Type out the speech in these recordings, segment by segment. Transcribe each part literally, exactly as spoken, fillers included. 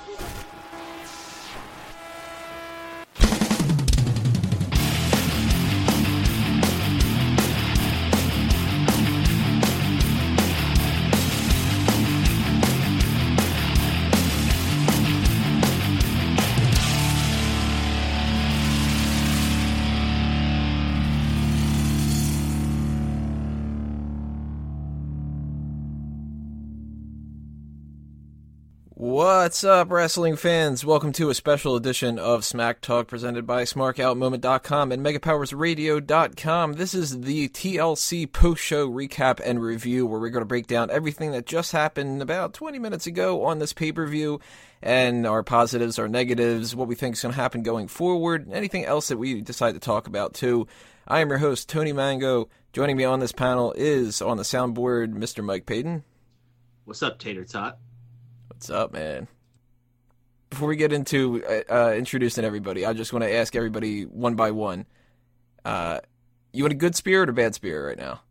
What's up, wrestling fans? Welcome to a special edition of Smack Talk presented by Smark Out Moment dot com and Mega Powers Radio dot com. This is the T L C post-show recap and review where we're going to break down everything that just happened about twenty minutes ago on this pay-per-view and our positives, our negatives, what we think is going to happen going forward, anything else that we decide to talk about too. I am your host, Tony Mango. Joining me on this panel is, on the soundboard, Mister Mike Payton. What's up, Tater Tot? What's up, man? Before we get into uh, introducing everybody, I just want to ask everybody one by one. Uh, you in a good spirit or bad spirit right now?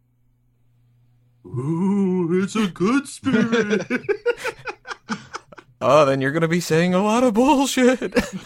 Ooh, it's a good spirit. Oh, then you're going to be saying a lot of bullshit.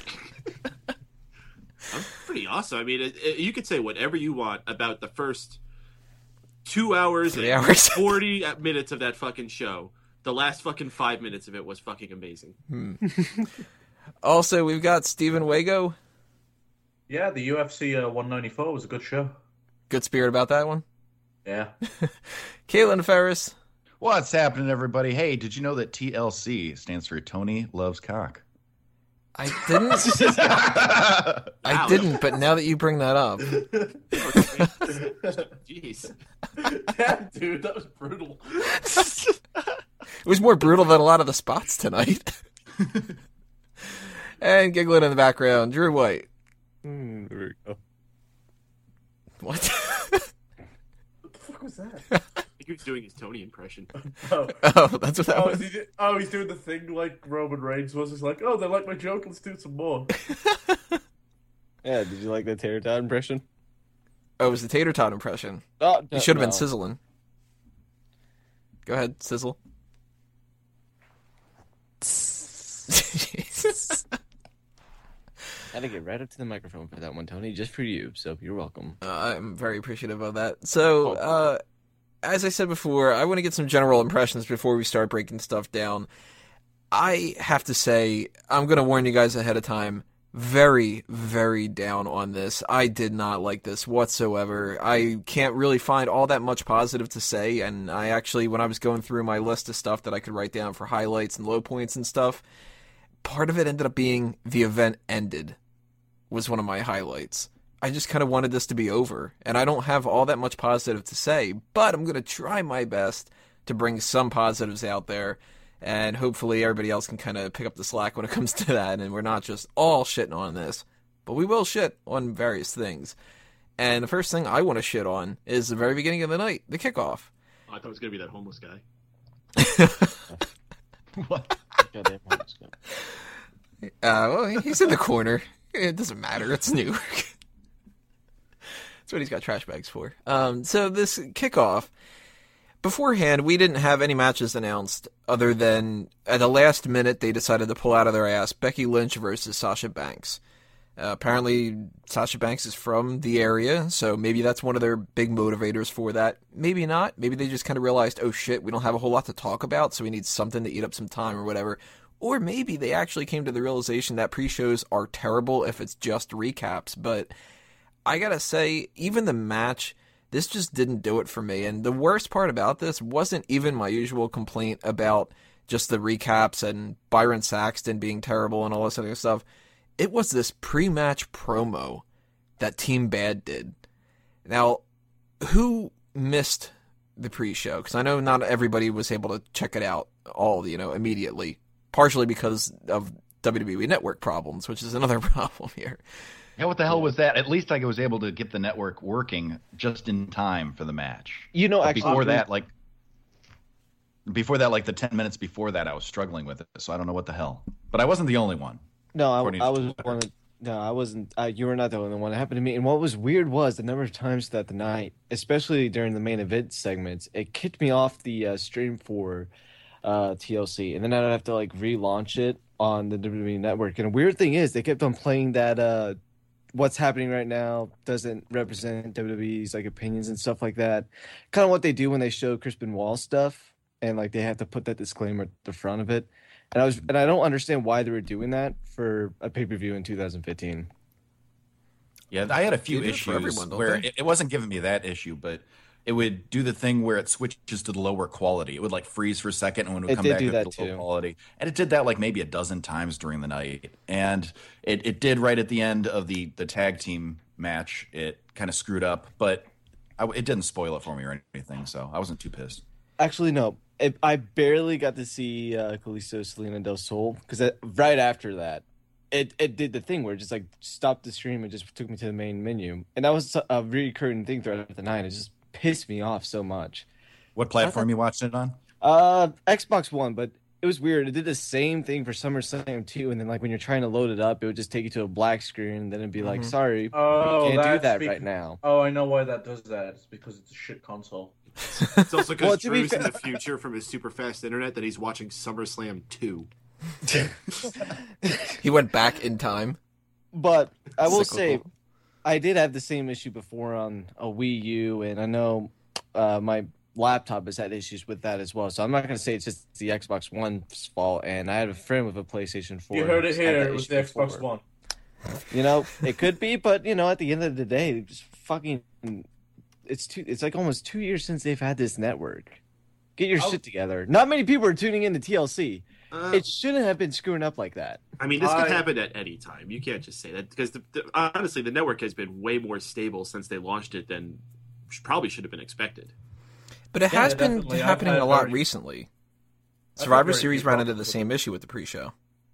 I'm pretty awesome. I mean, it, it, you could say whatever you want about the first two hours Three and hours. forty minutes of that fucking show. The last fucking five minutes of it was fucking amazing. Hmm. Also, we've got Steven Wago. Yeah, the U F C uh, one ninety-four was a good show. Good spirit about that one. Yeah. Caitlin Ferris. What's happening, everybody? Hey, did you know that T L C stands for Tony Loves Cock? I didn't. I didn't, but now that you bring that up. Jeez. Damn, dude, that was brutal. It was more brutal than a lot of the spots tonight. And giggling in the background, Drew White. Mm, there we go. What? What the fuck was that? I think he was doing his Tony impression. Oh, Oh, that's what that oh, was. is he, oh, he's doing the thing like Roman Reigns was. He's like, oh, they like my joke, let's do some more. Yeah, did you like the Tater Tot impression? Oh, it was the tater tot impression. Oh, You should have been no. sizzling. Go ahead, sizzle. Jesus. Had to get right up to the microphone for that one, Tony, just for you, so you're welcome. Uh, I'm very appreciative of that. So, uh, as I said before, I want to get some general impressions before we start breaking stuff down. I have to say, I'm going to warn you guys ahead of time, very, very down on this. I did not like this whatsoever. I can't really find all that much positive to say, and I actually, when I was going through my list of stuff that I could write down for highlights and low points and stuff, part of it ended up being the event ended was one of my highlights. I just kind of wanted this to be over, and I don't have all that much positive to say, but I'm going to try my best to bring some positives out there, and hopefully everybody else can kind of pick up the slack when it comes to that, and we're not just all shitting on this, but we will shit on various things. And the first thing I want to shit on is the very beginning of the night, the kickoff. Oh, I thought it was going to be that homeless guy. What? Goddamn homeless guy. Uh, well, he's in the corner. It doesn't matter. It's New York. That's what he's got trash bags for. Um, so this kickoff, beforehand, we didn't have any matches announced other than at the last minute they decided to pull out of their ass Becky Lynch versus Sasha Banks. Uh, apparently, Sasha Banks is from the area, so maybe that's one of their big motivators for that. Maybe not. Maybe they just kind of realized, oh shit, we don't have a whole lot to talk about, so we need something to eat up some time or whatever. Or maybe they actually came to the realization that pre-shows are terrible if it's just recaps. But I gotta say, even the match, this just didn't do it for me. And the worst part about this wasn't even my usual complaint about just the recaps and Byron Saxton being terrible and all this other stuff. It was this pre-match promo that Team Bad did. Now, who missed the pre-show? Because I know not everybody was able to check it out all, you know, immediately. Partially because of W W E Network problems, which is another problem here. Yeah, what the hell was that? At least I was able to get the network working just in time for the match. You know, But actually, before that, like, before that, like the ten minutes before that, I was struggling with it. So I don't know what the hell. But I wasn't the only one. no, I, according I to was Twitter. one of, no, I wasn't. Uh, you were not the only one. It happened to me. And what was weird was the number of times that the night, especially during the main event segments, it kicked me off the uh, stream for uh, T L C, and then I'd have to like relaunch it on the W W E Network. And a weird thing is, they kept on playing that uh, what's happening right now doesn't represent W W E's like opinions and stuff like that. Kind of what they do when they show Chris Benoit stuff, and like they have to put that disclaimer at the front of it. And I was, and I don't understand why they were doing that for a pay per view in two thousand fifteen. Yeah, I had a few They do it for issues everyone, don't where they? it, it wasn't giving me that issue, but it would do the thing where it switches to the lower quality. It would like freeze for a second, and when it would It come did back do to that the low too. quality, and it did that like maybe a dozen times during the night. And it, it did right at the end of the the tag team match. It kind of screwed up, but I, it didn't spoil it for me or anything, so I wasn't too pissed. Actually, no. It, I barely got to see uh, Kalisto Selena Del Sol because right after that, it, it did the thing where it just like stopped the stream and just took me to the main menu, and that was a recurring thing throughout the night. It just pissed me off so much. What platform you watched it on? Uh, Xbox One, but it was weird. It did the same thing for SummerSlam too, and then like when you're trying to load it up, it would just take you to a black screen, and then it'd be like, Mhm. "Sorry, Oh, you can't do that's that bec- right now." Oh, I know why that does that. It's because it's a shit console. It's also because Well, to be Drew's in fair- the future from his super fast internet that he's watching SummerSlam two. He went back in time. But I will say, Cyclical. I did have the same issue before on a Wii U, and I know uh, my laptop has had issues with that as well. So I'm not going to say it's just the Xbox One's fault. And I had a friend with a PlayStation four. You heard it who's had here. that It was issue the Xbox before. One. You know, it could be, but you know, at the end of the day, it just fucking. It's two. It's like almost two years since they've had this network. Get your I'll- shit together. Not many people are tuning into T L C. Uh, It shouldn't have been screwing up like that. I mean, this I- could happen at any time. You can't just say that because the, the, honestly, the network has been way more stable since they launched it than sh- probably should have been expected. But it Yeah, has been definitely. I've happening had a lot very- recently. I've had Survivor very Series few ran into the problems with same it. issue with the pre-show.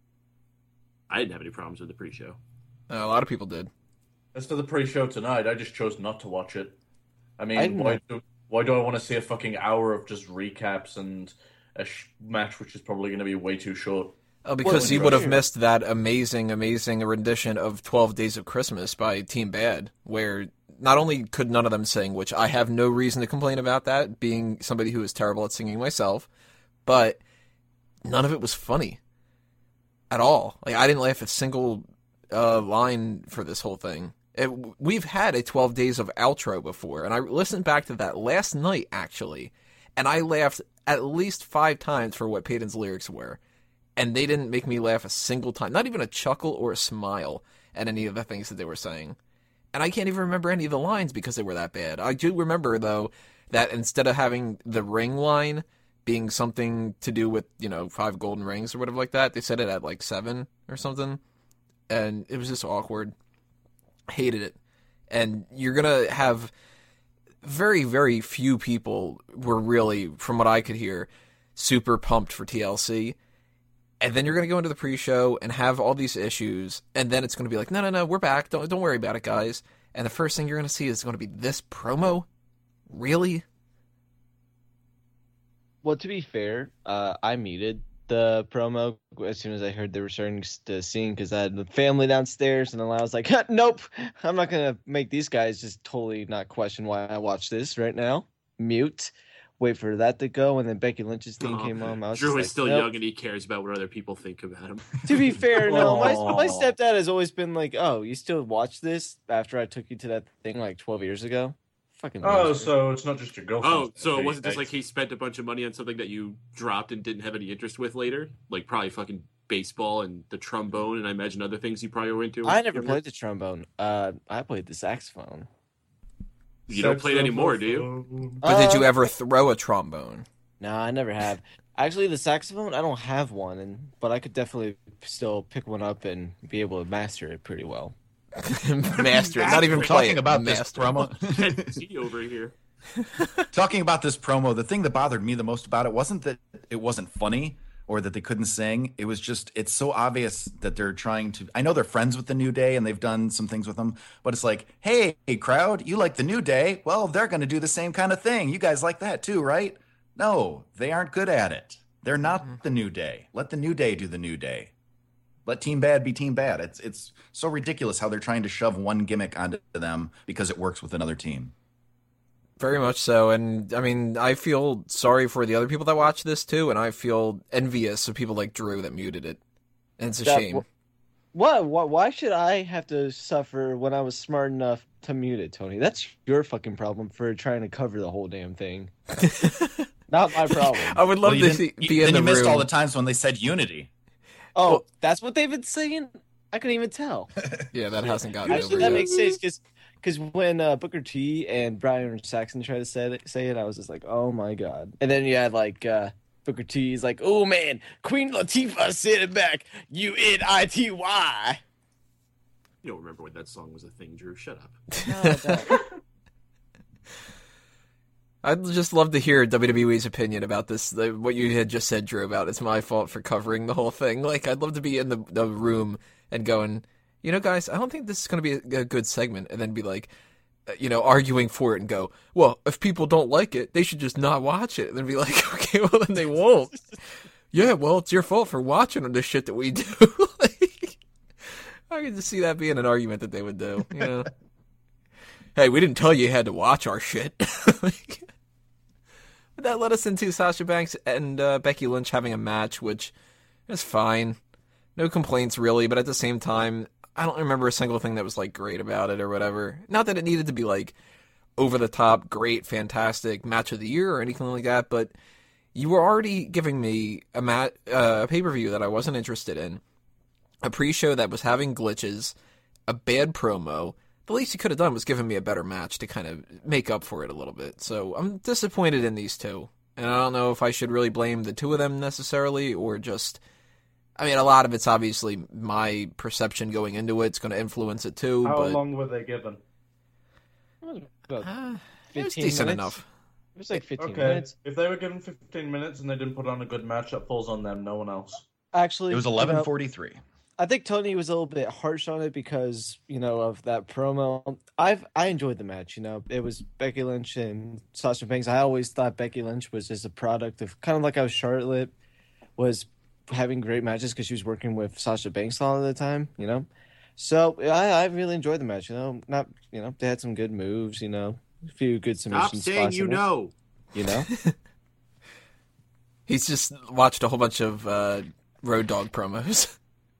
I didn't have any problems with the pre-show. Uh, a lot of people did. As to the pre-show tonight, I just chose not to watch it. I mean, I didn't why know- do, why do I want to see a fucking hour of just recaps and a sh- match which is probably going to be way too short? Oh, because Well, you would have sure. missed that amazing, amazing rendition of twelve Days of Christmas by Team Bad, where not only could none of them sing, which I have no reason to complain about that, being somebody who is terrible at singing myself, but none of it was funny at all. Like, I didn't laugh a single uh, line for this whole thing. It, we've had a twelve Days of outro before, and I listened back to that last night, actually, and I laughed at least five times for what Peyton's lyrics were. And they didn't make me laugh a single time. Not even a chuckle or a smile at any of the things that they were saying. And I can't even remember any of the lines because they were that bad. I do remember, though, that instead of having the ring line being something to do with, you know, five golden rings or whatever like that, they said it at like seven or something. And it was just awkward. Hated it. And you're going to have very, very few people were really, from what I could hear, super pumped for T L C. And then you're going to go into the pre-show and have all these issues, and then it's going to be like, no, no, no, we're back. Don't don't worry about it, guys. And the first thing you're going to see is going to be this promo? Really? Well, to be fair, uh, I muted the promo as soon as I heard they were starting to sing because I had the family downstairs, and then I was like, nope, I'm not going to make these guys just totally not question why I watch this right now. Mute. Wait for that to go, and then Becky Lynch's theme Oh, came on. I was Drew just is like, still nope. young and he cares about what other people think about him. To be fair, no, my Aw. my stepdad has always been like, "Oh, you still watch this after I took you to that thing like twelve years ago?" Fucking. Oh, loser. so it's not just your girlfriend. Oh, so it wasn't just like he spent a bunch of money on something that you dropped and didn't have any interest with later? Like probably fucking baseball and the trombone and I imagine other things you probably were into? I never played the trombone. Uh, I played the saxophone. You don't play it anymore, do you? But did you Uh, ever throw a trombone? No, I never have. Actually, the saxophone, I don't have one, and but I could definitely still pick one up and be able to master it pretty well. Master it. Not even We're play talking it. about this Master. promo. T over here. Talking about this promo, the thing that bothered me the most about it wasn't that it wasn't funny or that they couldn't sing. It was just, it's so obvious that they're trying to, I know they're friends with the New Day and they've done some things with them, but it's like, hey, hey crowd, you like the New Day? Well, they're going to do the same kind of thing. You guys like that too, right? No, they aren't good at it. They're not the New Day. Let the New Day do the New Day. Let Team Bad be Team Bad. It's it's so ridiculous how they're trying to shove one gimmick onto them because it works with another team. Very much so, and I mean, I feel sorry for the other people that watch this too, and I feel envious of people like Drew that muted it, and it's a That- shame. What? Why, why should I have to suffer when I was smart enough to mute it, Tony? That's your fucking problem for trying to cover the whole damn thing. Not my problem. I would love Well, you to see, didn't- be then in the you missed room. all the times when they said unity. Oh, Well- that's what they've been saying? I couldn't even tell. Yeah, that hasn't gotten Actually, over that yet. makes sense because because when uh, Booker T and Brian Saxon tried to say it, say it, I was just like, oh my god. And then you had like uh, Booker T's like, oh man, Queen Latifah sitting back, U N I T Y. You don't remember when that song was a thing, Drew. Shut up. I'd just love to hear W W E's opinion about this. The, what you had just said, Drew, about it's my fault for covering the whole thing. Like, I'd love to be in the, the room and going, you know, guys, I don't think this is going to be a, a good segment. And then be like, uh, you know, arguing for it and go, well, if people don't like it, they should just not watch it. And then be like, okay, well, then they won't. Yeah, well, it's your fault for watching the shit that we do. Like, I can just see that being an argument that they would do, you know? Hey, we didn't tell you you had to watch our shit. Like, but that led us into Sasha Banks and uh, Becky Lynch having a match, which is fine. No complaints, really, but at the same time, I don't remember a single thing that was, like, great about it or whatever. Not that it needed to be, like, over-the-top, great, fantastic match of the year or anything like that, but you were already giving me a, mat- uh, a pay-per-view that I wasn't interested in, a pre-show that was having glitches, a bad promo. The least you could have done was giving me a better match to kind of make up for it a little bit. So I'm disappointed in these two. And I don't know if I should really blame the two of them necessarily, or just, I mean, a lot of it's obviously my perception going into it. It's going to influence it too. How but, long were they given? About uh, it was fifteen decent minutes. enough. It was like fifteen Okay, minutes. if they were given fifteen minutes and they didn't put on a good match, that falls on them, no one else. Actually, It was you know, eleven forty-three. I think Tony was a little bit harsh on it because, you know, of that promo. I've I enjoyed the match, you know. It was Becky Lynch and Sasha Banks. I always thought Becky Lynch was just a product of kind of like how Charlotte was having great matches because she was working with Sasha Banks all of the time, you know. So I, I really enjoyed the match, you know. Not you know, they had some good moves, you know, a few good submission Stop saying spots you in it, know. you know. He's just watched a whole bunch of uh, Road Dogg promos.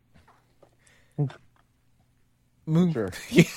Moo. Sure.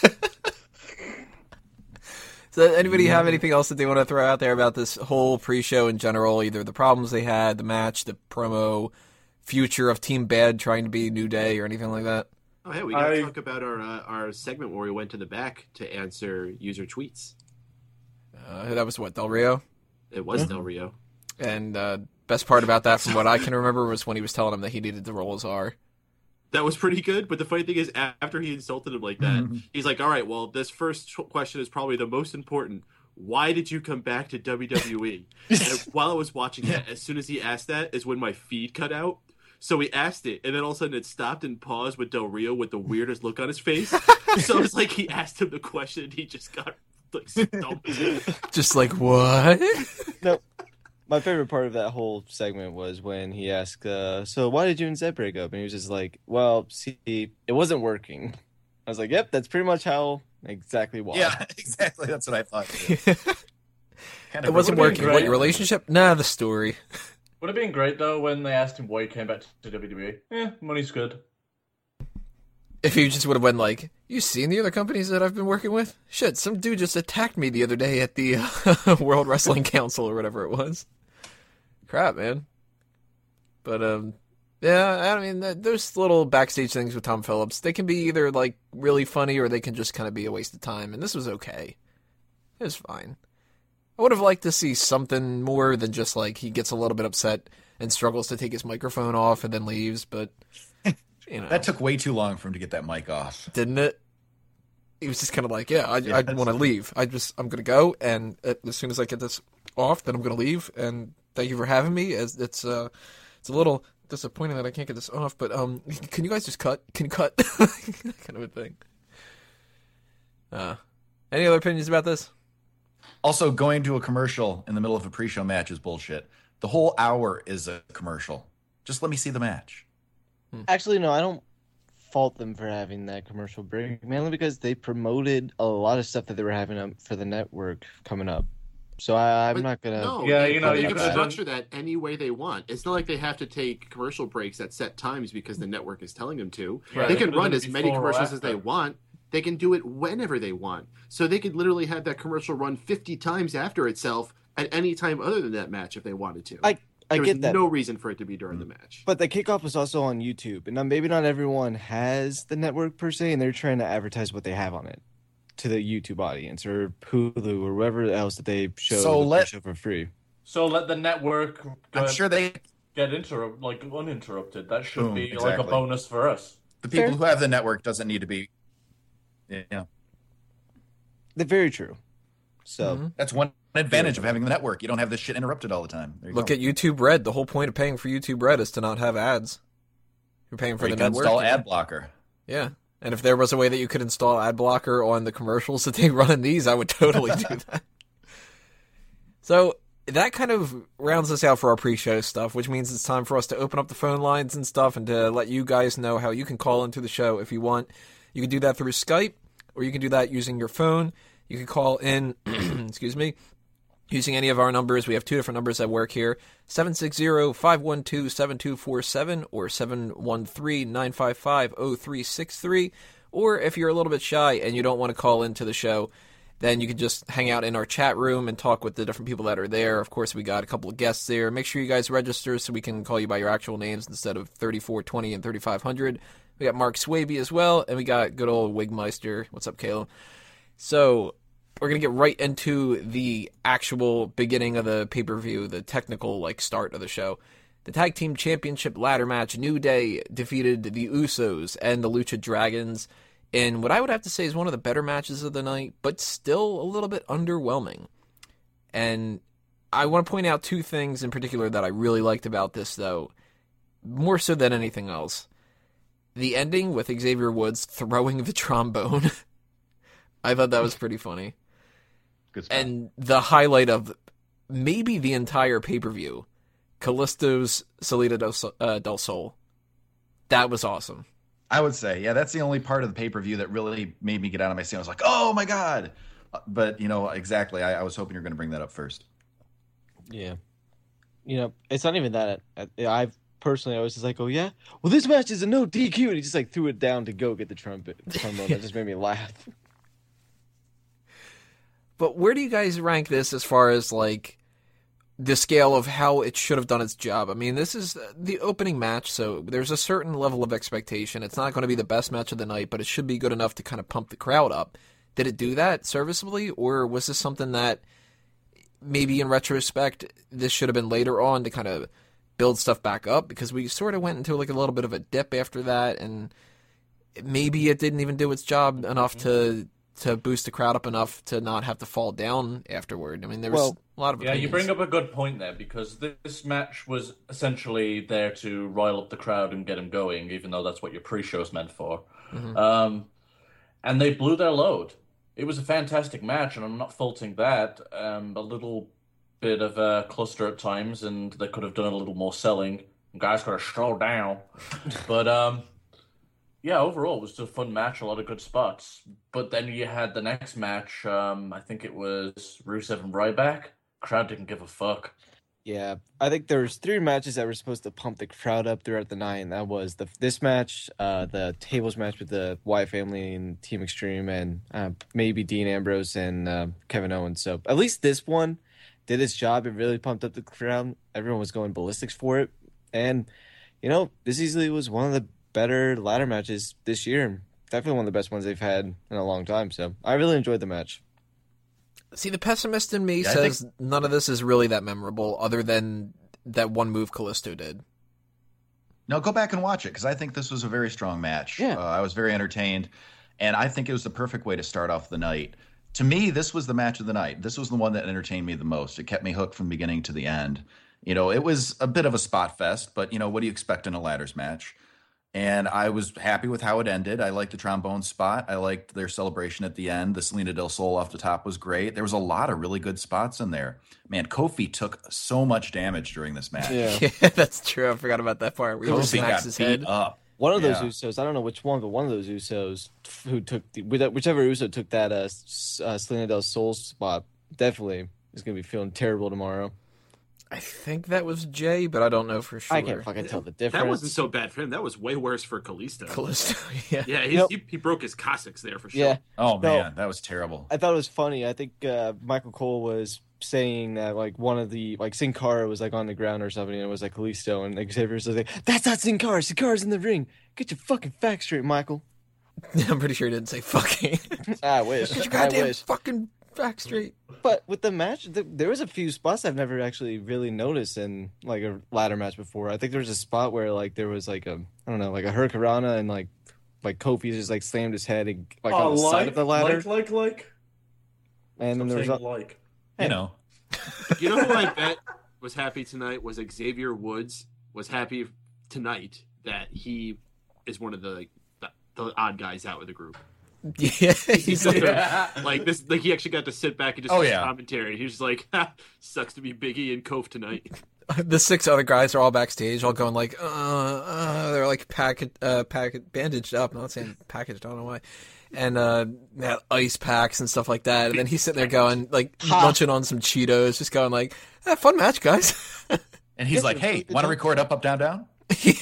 So anybody have anything else that they want to throw out there about this whole pre-show in general? Either the problems they had, the match, the promo, future of Team Bad trying to be New Day, or anything like that? Oh, hey, we got to I- talk about our uh, our segment where we went to the back to answer user tweets. Uh, that was what, Del Rio? It was Del Rio. And uh, best part about that, from what I can remember, was when he was telling him that he needed to roll his R. That was pretty good, but the funny thing is, after he insulted him like that, he's like, all right, well, this first question is probably the most important. Why did you come back to W W E? And while I was watching that, as soon as he asked that is when my feed cut out. So he asked it, and then all of a sudden it stopped and paused with Del Rio with the weirdest look on his face. So it's like he asked him the question, and he just got like stumped. Just like, what? No, my favorite part of that whole segment was when he asked, uh, so why did you and Zed break up? And he was just like, well, see, it wasn't working. I was like, yep, that's pretty much how, exactly why. Yeah, exactly. That's what I thought. Kind It wasn't It would've working. been What, great. your relationship? Nah, the story. Would have been great though when they asked him why he came back to W W E. Yeah, money's good. If he just would have been like, you seen the other companies that I've been working with? Shit, some dude just attacked me the other day at the uh, World Wrestling Council or whatever it was. Crap, man. But, um, yeah, I mean, th- those little backstage things with Tom Phillips, they can be either, like, really funny or they can just kind of be a waste of time, and this was okay. It was fine. I would have liked to see something more than just, like, he gets a little bit upset and struggles to take his microphone off and then leaves, but, you know. That took way too long for him to get that mic off. Didn't it? He was just kind of like, yeah, I, I Yes. want to leave. I just, I'm going to go, and as soon as I get this off, then I'm going to leave, and thank you for having me. As It's uh, it's a little disappointing that I can't get this off, but um, can you guys just cut? Can you cut? That kind of a thing. Uh, any other opinions about this? Also, going to a commercial in the middle of a pre-show match is bullshit. The whole hour is a commercial. Just let me see the match. Actually, no, I don't fault them for having that commercial break, mainly because they promoted a lot of stuff that they were having up for the network coming up. So I, I'm But not gonna. No, Yeah, they, you know, they you can could- structure that any way they want. It's not like they have to take commercial breaks at set times because the network is telling them to. Yeah, they they can could've run done it as many before or commercials as they after. want. They can do it whenever they want. So they could literally have that commercial run fifty times after itself at any time other than that match if they wanted to. I I There was get that. no reason for it to be during the match. But the kickoff was also on YouTube, and now maybe not everyone has the network per se, and they're trying to advertise what they have on it to the YouTube audience or Hulu or whoever else that they show, So that they let- show for free. So let the network go I'm sure they get inter like uninterrupted. That should Boom, be like exactly. a bonus for us. the people Fair. who have the network doesn't need to be. Yeah, They're very true. So Mhm. that's one advantage of having the network. You don't have this shit interrupted all the time. There you Look go. at YouTube Red. The whole point of paying for YouTube Red is to not have ads. You're paying for Or you the can network. install ad blocker. Yeah. And if there was a way that you could install ad blocker on the commercials that they run in these, I would totally do that. So that kind of rounds us out for our pre-show stuff, which means it's time for us to open up the phone lines and stuff and to let you guys know how you can call into the show if you want. You can do that through Skype, or you can do that using your phone. You can call in, excuse me, using any of our numbers. We have two different numbers that work here, seven six zero, five one two, seven two four seven or seven one three, nine five five, zero three six three. Or if you're a little bit shy and you don't want to call into the show, then you can just hang out in our chat room and talk with the different people that are there. Of course, we got a couple of guests there. Make sure you guys register so we can call you by your actual names instead of thirty-four twenty and thirty-five hundred. We got Mark Swaby as well, and we got good old Wigmeister. What's up, Kayla? So we're going to get right into the actual beginning of the pay-per-view, the technical like start of the show. The Tag Team Championship ladder match, New Day defeated the Usos and the Lucha Dragons in what I would have to say is one of the better matches of the night, but still a little bit underwhelming. And I want to point out two things in particular that I really liked about this, though, more so than anything else. The ending with Xavier Woods throwing the trombone. I thought that was pretty funny. Good stuff. And the highlight of maybe the entire pay-per-view, Callisto's Salida del, Sol- uh, del Sol. That was awesome. I would say, yeah, that's the only part of the pay per view that really made me get out of my seat. I was like, oh my god! Uh, But you know, exactly. I, I was hoping you're going to bring that up first. yeah, you know, it's not even that. I, I've personally, I was just like, oh yeah, well this match is a no D Q, and he just like threw it down to go get the trumpet. Trombone. That just made me laugh. But where do you guys rank this as far as, like, the scale of how it should have done its job? I mean, this is the opening match, so there's a certain level of expectation. It's not going to be the best match of the night, but it should be good enough to kind of pump the crowd up. Did it do that serviceably, or was this something that maybe in retrospect this should have been later on to kind of build stuff back up? Because we sort of went into like a little bit of a dip after that, and maybe it didn't even do its job enough to to boost the crowd up enough to not have to fall down afterward. I mean, there was Well, a lot of Yeah, you opinions. bring up a good point there because this match was essentially there to rile up the crowd and get them going, even though that's what your pre-show's meant for. Mhm. Um, and they blew their load. It was a fantastic match, and I'm not faulting that. Um, a little bit of a cluster at times, and they could have done a little more selling. Guys could have slowed down, but um, yeah, overall it was just a fun match, a lot of good spots. But then you had the next match. Um, I think it was Rusev and Ryback. Crowd didn't give a fuck. Yeah, I think there was three matches that were supposed to pump the crowd up throughout the night, and that was the this match, uh, the tables match with the Wyatt family and Team Extreme, and uh, maybe Dean Ambrose and uh, Kevin Owens. So at least this one did its job. It really pumped up the crowd. Everyone was going ballistics for it, and you know this easily was one of the better ladder matches this year. Definitely one of the best ones they've had in a long time. So I really enjoyed the match. See, the pessimist in me Yeah, I says none of this is really that memorable other than that one move Callisto did. No, go back and watch it because I think this was a very strong match. Yeah. Uh, I was very entertained, and I think it was the perfect way to start off the night. To me, this was the match of the night. This was the one that entertained me the most. It kept me hooked from beginning to the end. You know, it was a bit of a spot fest, but you know, what do you expect in a ladders match? And I was happy with how it ended. I liked the trombone spot. I liked their celebration at the end. The Selena del Sol off the top was great. There was a lot of really good spots in there. Man, Kofi took so much damage during this match. Yeah. Yeah, that's true. I forgot about that part. Where he just Kofi smacks got his beat head. up. One of those Yeah. Usos, I don't know which one, but one of those Usos who took the, whichever Uso took that uh, S- uh Selena del Sol spot, definitely is going to be feeling terrible tomorrow. I think that was Jay, but I don't know for sure. I can't fucking tell the difference. That wasn't so bad for him. That was way worse for Kalisto. Kalisto, yeah. Yeah, he's, Yep. he, he broke his Cossacks there for sure. Yeah. Oh No. man, that was terrible. I thought it was funny. I think uh, Michael Cole was saying that like one of the like Sin Cara was like on the ground or something, and it was like Kalisto, and like, Xavier was like, "That's not Sin Cara. Sin Cara's in the ring. Get your fucking facts straight, Michael." I'm pretty sure he didn't say fucking. I wish. Get your I goddamn wish. fucking back straight. But with the match, th- there was a few spots I've never actually really noticed in like a ladder match before. I think there was a spot where like there was like a I don't know like a Hurricanrana and like like Kofi just like slammed his head and, like on the side of the ladder, like, like, like. and then I'm there was saying a, like. You know, You know who I bet was happy tonight was Xavier Woods was happy tonight that he is one of the like, the, the odd guys out with the group. Yeah, he's like, Yeah. Like this, like he actually got to sit back and just Oh, watch yeah. commentary. He was just like, ha, "Sucks to be Biggie and Kof tonight." the six other guys are all backstage, all going like, uh, uh they're like packet, uh, packet, bandaged up. I'm not saying packaged, I don't know why. And uh, they had ice packs and stuff like that. And then he's sitting there going like munching on some Cheetos, just going like, eh, "Fun match, guys." and he's like, "Hey, want to record up, up, down, down?" Yeah.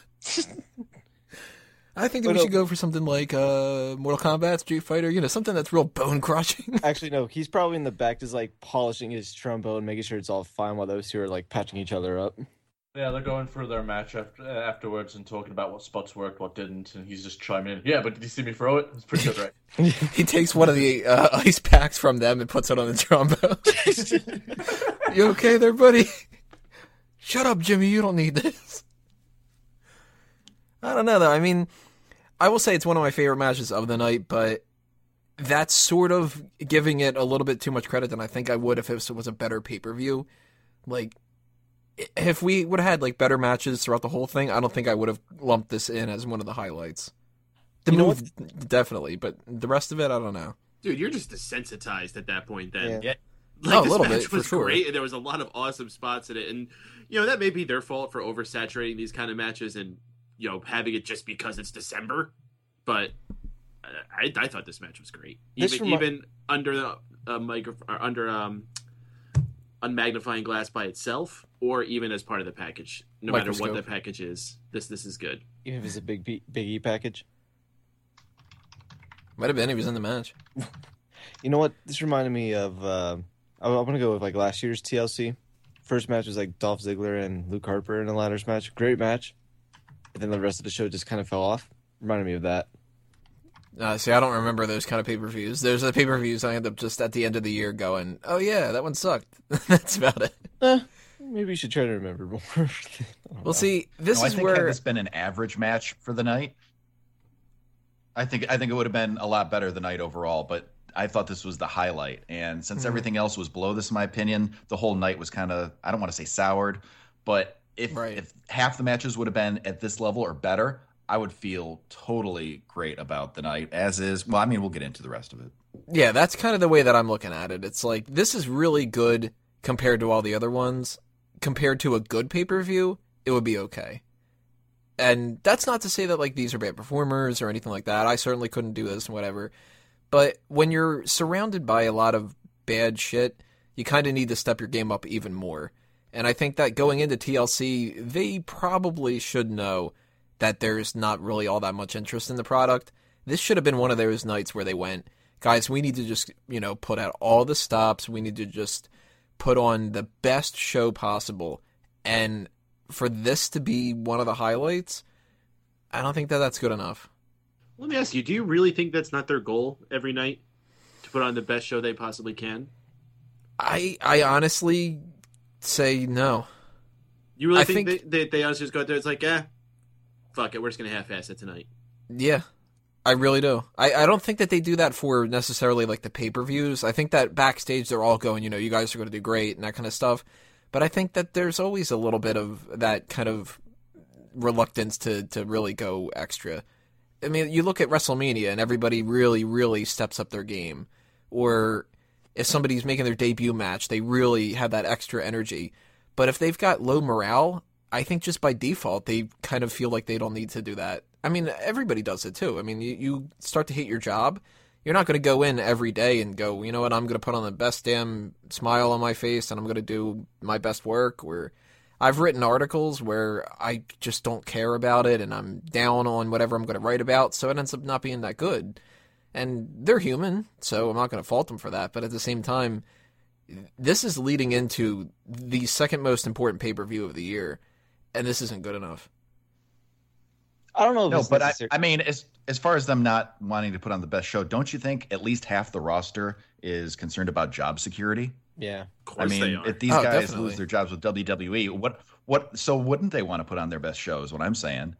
I think that But we no- should go for something like uh, Mortal Kombat, Street Fighter, you know, something that's real bone crushing. actually no, he's probably in the back just like polishing his trombone, making sure it's all fine while those two are like patching each other up. Yeah, they're going through their match after, uh, afterwards and talking about what spots worked, what didn't, and he's just chiming in. Yeah, but did you see me throw it? It's pretty good, right? He takes one of the uh, ice packs from them and puts it on the trombone. You okay there, buddy? Shut up, Jimmy. You don't need this. I don't know, though. I mean, I will say it's one of my favorite matches of the night, but that's sort of giving it a little bit too much credit than I think I would if it was a better pay-per-view. Like, if we would have had like better matches throughout the whole thing, I don't think I would have lumped this in as one of the highlights. The You know move, definitely, but the rest of it, I don't know. Dude, you're just desensitized at that point. Then, Yeah. like Oh, a this little match bit, for was sure. great, and there was a lot of awesome spots in it. And you know that may be their fault for oversaturating these kind of matches and you know having it just because it's December. But I, I thought this match was great, This even remi- even under the uh, micro or under um unmagnifying glass by itself, or even as part of the package. No matter what the Microscope. package is, this this is good. Even if it's a big B- big E package. Might have been. He was in the match. You know what? This reminded me of. Uh, I, I want to go with like last year's T L C. First match was like Dolph Ziggler and Luke Harper in a ladders match. Great match. And then the rest of the show just kind of fell off. Reminded me of that. Uh, see, I don't remember those kind of pay-per-views. There's the pay-per-views I end up just at the end of the year going, oh yeah, that one sucked. That's about it. Eh, maybe you should try to remember more. I don't know. Well, see, this No, I is think where... had this been an average match for the night, I think I think it would have been a lot better the night overall. But I thought this was the highlight, and since Mhm. everything else was below this, in my opinion, the whole night was kind of I don't want to say soured, but if Right. if half the matches would have been at this level or better, I would feel totally great about the night. As is, well, I mean, we'll get into the rest of it. Yeah, that's kind of the way that I'm looking at it. It's like, this is really good compared to all the other ones. Compared to a good pay-per-view, it would be okay. And that's not to say that, like, these are bad performers or anything like that. I certainly couldn't do this and whatever. But when you're surrounded by a lot of bad shit, you kind of need to step your game up even more. And I think that going into T L C, they probably should know that there's not really all that much interest in the product. This should have been one of those nights where they went, guys, we need to just, you know, put out all the stops. We need to just put on the best show possible. And for this to be one of the highlights, I don't think that that's good enough. Let me ask you: do you really think that's not their goal every night to put on the best show they possibly can? I I honestly say no. You really I think, think- they, they they honestly just go out there? It's like, eh, fuck it, we're just gonna half-ass it tonight. Yeah, I really do. I, I don't think that they do that for necessarily like the pay-per-views. I think that backstage they're all going, you know, you guys are going to do great and that kind of stuff. But I think that there's always a little bit of that kind of reluctance to, to really go extra. I mean, you look at WrestleMania and everybody really, really steps up their game. Or if somebody's making their debut match, they really have that extra energy. But if they've got low morale, I think just by default, they kind of feel like they don't need to do that. I mean, everybody does it too. I mean, you, you start to hate your job, You're not going to go in every day and go, you know what, I'm going to put on the best damn smile on my face and I'm going to do my best work. Where I've written articles where I just don't care about it and I'm down on whatever I'm going to write about, so it ends up not being that good. And they're human, so I'm not going to fault them for that. But at the same time, this is leading into the second most important pay-per-view of the year, and this isn't good enough. I don't know if No, it's but I, necessary. I mean, as as far as them not wanting to put on the best show, don't you think at least half the roster is concerned about job security? Yeah. Of course I mean, they are. if these Oh, guys definitely. lose their jobs with W W E, what what? So wouldn't they want to put on their best show? Is what I'm saying.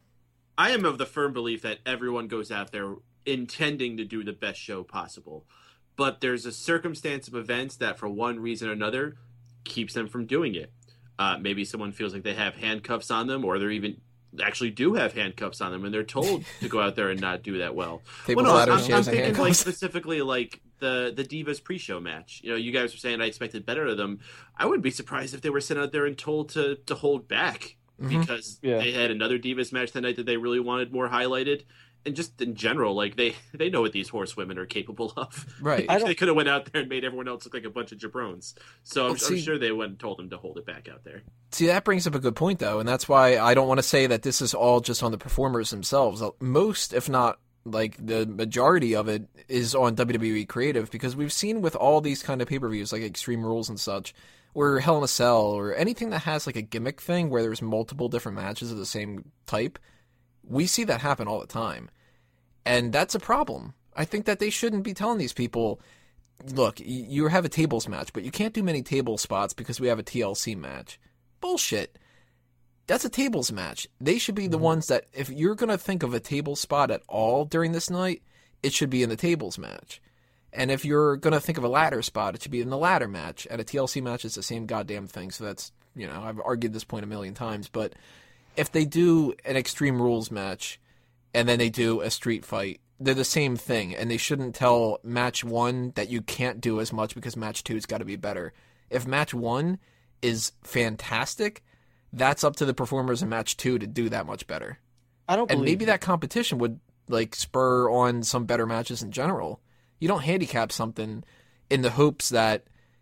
I am of the firm belief that everyone goes out there intending to do the best show possible. But there's a circumstance of events that, for one reason or another, keeps them from doing it. Uh, maybe someone feels like they have handcuffs on them, or they're even actually do have handcuffs on them, and they're told to go out there and not do that well. Tables, well, no, ladders, I'm, I'm chairs, and thinking like handcuffs. specifically like the the Divas pre-show match. You know, you guys were saying I expected better of them. I wouldn't be surprised if they were sent out there and told to to hold back Mhm. because Yeah. they had another Divas match that night that they really wanted more highlighted. And just in general, like they they know what these horsewomen are capable of. Right. I don't- They could have went out there and made everyone else look like a bunch of jabrones. So I'm, Well, I'm see- sure they went and told them to hold it back out there. See, that brings up a good point, though, and that's why I don't want to say that this is all just on the performers themselves. Most, if not like the majority of it, is on W W E Creative, because we've seen with all these kind of pay-per-views, like Extreme Rules and such, or Hell in a Cell, or anything that has like a gimmick thing where there's multiple different matches of the same type, we see that happen all the time. And that's a problem. I think that they shouldn't be telling these people, look, y- you have a tables match, but you can't do many table spots because we have a T L C match. Bullshit. That's a tables match. They should be the ones that, if you're going to think of a table spot at all during this night, it should be in the tables match. And if you're going to think of a ladder spot, it should be in the ladder match. And a T L C match is the same goddamn thing. So that's, you know, I've argued this point a million times. But if they do an Extreme Rules match and then they do a street fight, they're the same thing. And they shouldn't tell match one that you can't do as much because match two's got to be better. If match one is fantastic, that's up to the performers in match two to do that much better. I don't And believe maybe that competition would like spur on some better matches in general. You don't handicap something in the hopes that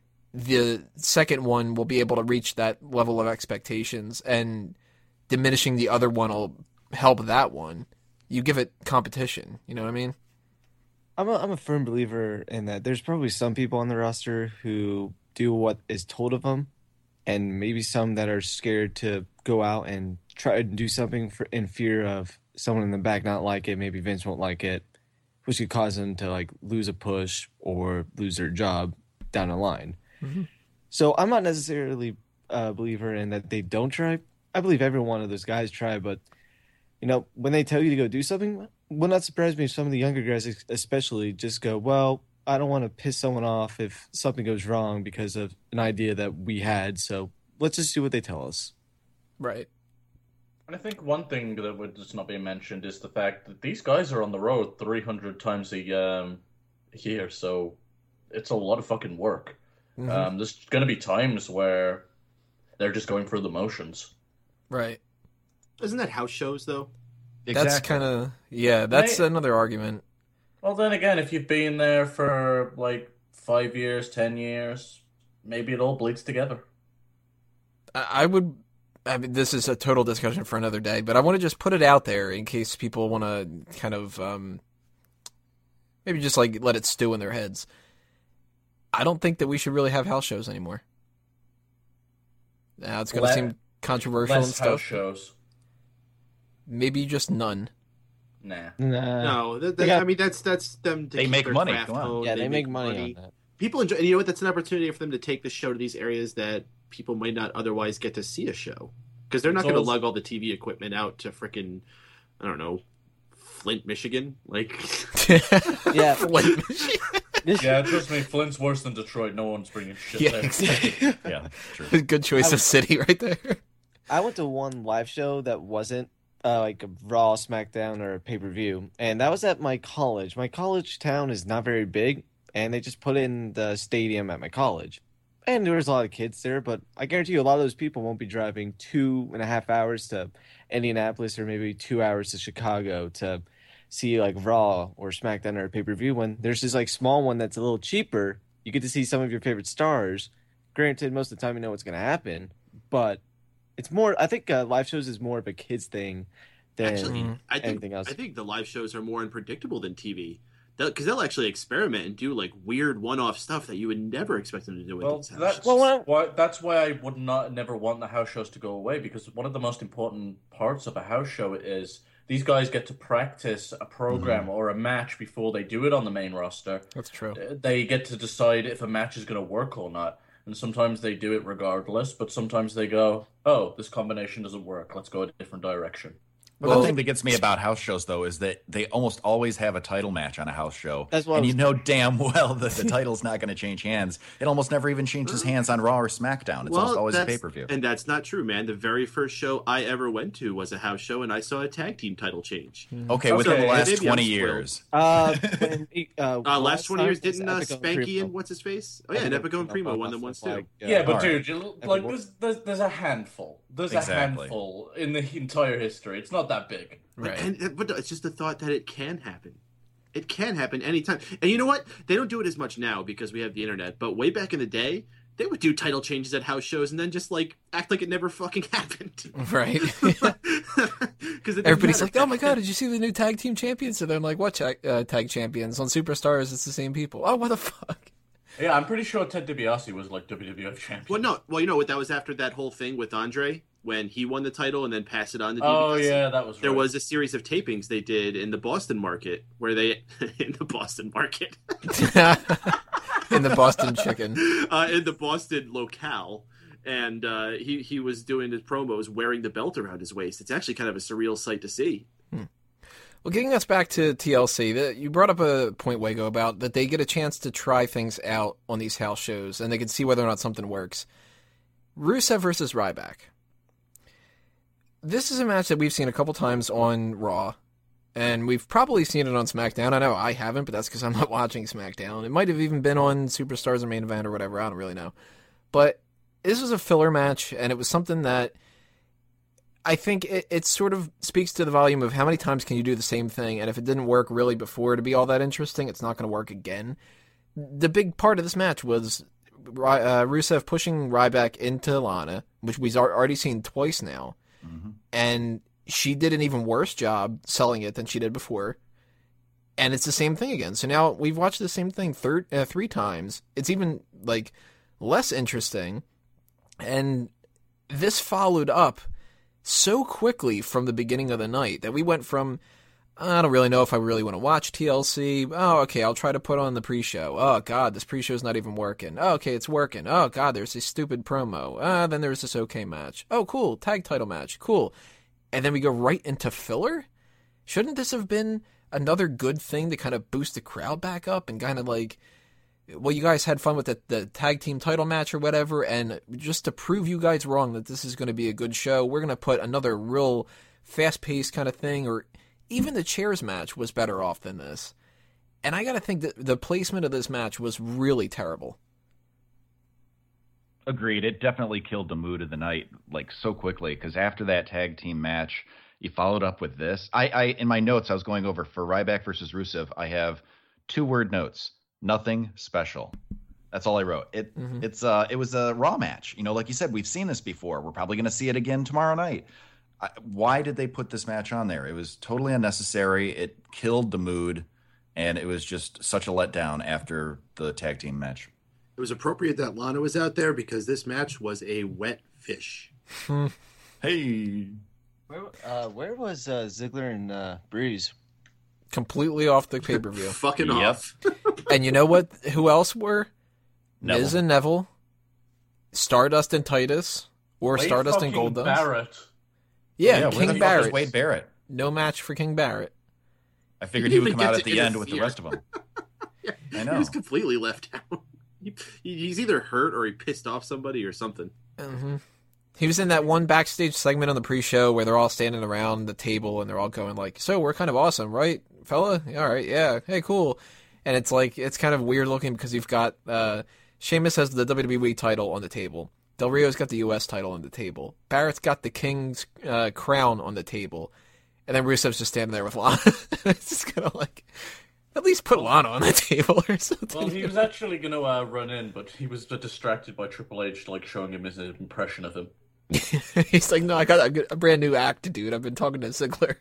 the second one will be able to reach that level of expectations, and diminishing the other one will help that one. You give it competition, you know what I mean? I'm a, I'm a firm believer in that there's probably some people on the roster who do what is told of them, and maybe some that are scared to go out and try to do something for, in fear of someone in the back not like it. Maybe Vince won't like it, which could cause them to like lose a push or lose their job down the line. Mhm. So I'm not necessarily a believer in that they don't try. I believe every one of those guys try, but you know, when they tell you to go do something, will not surprise me if some of the younger guys especially just go, well, I don't want to piss someone off if something goes wrong because of an idea that we had, so let's just do what they tell us. Right. And I think one thing that would just not be mentioned is the fact that these guys are on the road three hundred times a um, year, so it's a lot of fucking work. Mhm. Um, there's going to be times where they're just going through the motions. Right. Isn't that house shows though? That's kind of, yeah, that's Right. another argument. Well, then again, if you've been there for like five years, ten years, maybe it all bleeds together. I I would, I mean, this is a total discussion for another day, but I want to just put it out there in case people want to kind of um, maybe just like let it stew in their heads. I don't think that we should really have house shows anymore. Now it's going to Let- seem controversial and Less house stuff. shows. Maybe just none. Nah. Nah. No, that, they that- got- I mean that's that's them. To They keep make their money, craft come on. honed, Yeah, they, make money, on that. People enjoy. And you know what? That's an opportunity for them to take the show to these areas that people might not otherwise get to see a show because they're not It's going to also- lug all the T V equipment out to frickin' I don't know, Flint, Michigan. Like, Yeah. Flint. Yeah, trust me, Flint's worse than Detroit. No one's bringing shit Yeah, there. exactly. Yeah, true. Good choice I of city right there. I went to one live show that wasn't uh, like a Raw, SmackDown, or a pay per view, and that was at my college. My college town is not very big, and they just put it in the stadium at my college. And there was a lot of kids there, but I guarantee you a lot of those people won't be driving two and a half hours to Indianapolis or maybe two hours to Chicago to see like Raw or SmackDown or a pay-per-view one. There's this like small one that's a little cheaper. You get to see some of your favorite stars. Granted, most of the time you know what's going to happen, but it's more. I think uh, live shows is more of a kids thing than Actually, I think anything else. I think the live shows are more unpredictable than T V. Because they'll, they'll actually experiment and do like weird one-off stuff that you would never expect them to do with Well, these house that's shows. Well, why that's why I would not never want the house shows to go away, because one of the most important parts of a house show is these guys get to practice a program Mm-hmm. or a match before they do it on the main roster. That's true. They get to decide if a match is going to work or not. And sometimes they do it regardless, but sometimes they go, oh, this combination doesn't work. Let's go a different direction. Well, Well- the thing that gets me about house shows, though, is that they almost always have a title match on a house show. That's what I and was- you know damn well that the title's not going to change hands. It almost never even changes hands on Raw or SmackDown. It's almost always a that's- pay-per-view. And that's not true, man. The very first show I ever went to was a house show, and I saw a tag team title change. Okay, Okay, within the last maybe I'm twenty spoiled. years. Uh, when, uh, Uh, last twenty time years, was didn't uh, Epico and Spanky Primo. and what's his face? Oh yeah, and Epico Epico and Primo Primo won them off once of, too. like, uh, Yeah, but Alright. dude, you, like Everyone- there's, there's there's a handful. There's a Exactly. handful in the entire history. It's not that big. Right. And, but it's just the thought that it can happen. It can happen anytime. And you know what? They don't do it as much now because we have the internet. But way back in the day, they would do title changes at house shows and then just like act like it never fucking happened. Right. Because Everybody's like, "Oh my god, did you see the new tag team champions?" And they're like, "What tag, uh, tag champions on Superstars? It's the same people." Oh, what the fuck? Yeah, I'm pretty sure Ted DiBiase was like W W F champion. Well, no. Well, you know what? That was after that whole thing with Andre when he won the title and then passed it on to Oh DiBiase. yeah, that was right. There was a series of tapings they did in the Boston market where they in the Boston market In the Boston Chicken. uh, in the Boston locale, and uh, he he was doing his promos wearing the belt around his waist. It's actually kind of a surreal sight to see. Well, getting us back to T L C, the, you brought up a point, Wago, about that they get a chance to try things out on these house shows, and they can see whether or not something works. Rusev versus Ryback. This is a match that we've seen a couple times on Raw, and we've probably seen it on SmackDown. I know I haven't, but that's because I'm not watching SmackDown. It might have even been on Superstars or Main Event or whatever. I don't really know. But this was a filler match, and it was something that I think it, it sort of speaks to the volume of how many times can you do the same thing, and if it didn't work really before to be all that interesting, it's not going to work again. The big part of this match was uh, Rusev pushing Ryback into Lana, which we've already seen twice now, Mm-hmm. and she did an even worse job selling it than she did before, and it's the same thing again. So now we've watched the same thing thir- uh, three times. It's even like less interesting, and this followed up so quickly from the beginning of the night that we went from, I don't really know if I really want to watch T L C. Oh, okay, I'll try to put on the pre-show. Oh, God, this pre-show's not even working. Oh, okay, it's working. Oh, God, there's this stupid promo. Ah, then there's this okay match. Oh, cool, tag title match. Cool. And then we go right into filler? Shouldn't this have been another good thing to kind of boost the crowd back up and kind of like, well, you guys had fun with the, the tag team title match or whatever, and just to prove you guys wrong that this is going to be a good show, we're going to put another real fast-paced kind of thing, or even the chairs match was better off than this. And I got to think that the placement of this match was really terrible. Agreed. It definitely killed the mood of the night, like so quickly. Because after that tag team match, you followed up with this. I, I, in my notes, I was going over for Ryback versus Rusev. I have two word notes: nothing special. That's all I wrote. It, Mhm. it's, uh, it was a Raw match. You know, like you said, we've seen this before. We're probably going to see it again tomorrow night. I, why did they put this match on there? It was totally unnecessary. It killed the mood, and it was just such a letdown after the tag team match. It was appropriate that Lana was out there because this match was a wet fish. Hey. Where, uh, where was uh, Ziggler and uh, Breeze? Completely off the pay-per-view. Fucking Yep. off. And you know what? Who else were? Neville. Miz and Neville, Stardust and Titus, or Wade Stardust and fucking Goldust. Barrett. Yeah, where the King fuck is Barrett. Wade Barrett. No match for King Barrett. I figured He he would didn't come out get at to the end with the interfere. rest of them. Yeah, I He know. was completely left out. He, he's either hurt or he pissed off somebody or something. hmm He was in that one backstage segment on the pre-show where they're all standing around the table and they're all going like, "So we're kind of awesome, right, fella? All right, yeah, hey, cool." And it's like it's kind of weird looking because you've got uh, Sheamus has the W W E title on the table, Del Rio's got the U S title on the table, Barrett's got the King's uh, crown on the table, And then Rusev's just standing there with Lana. It's just kind of like, at least put Lana on the table or something. Well, he was actually going to uh, run in, but he was distracted by Triple H, like showing him his impression of him. He's like, no, I got a, good, a brand new act, dude. I've been talking to Ziggler.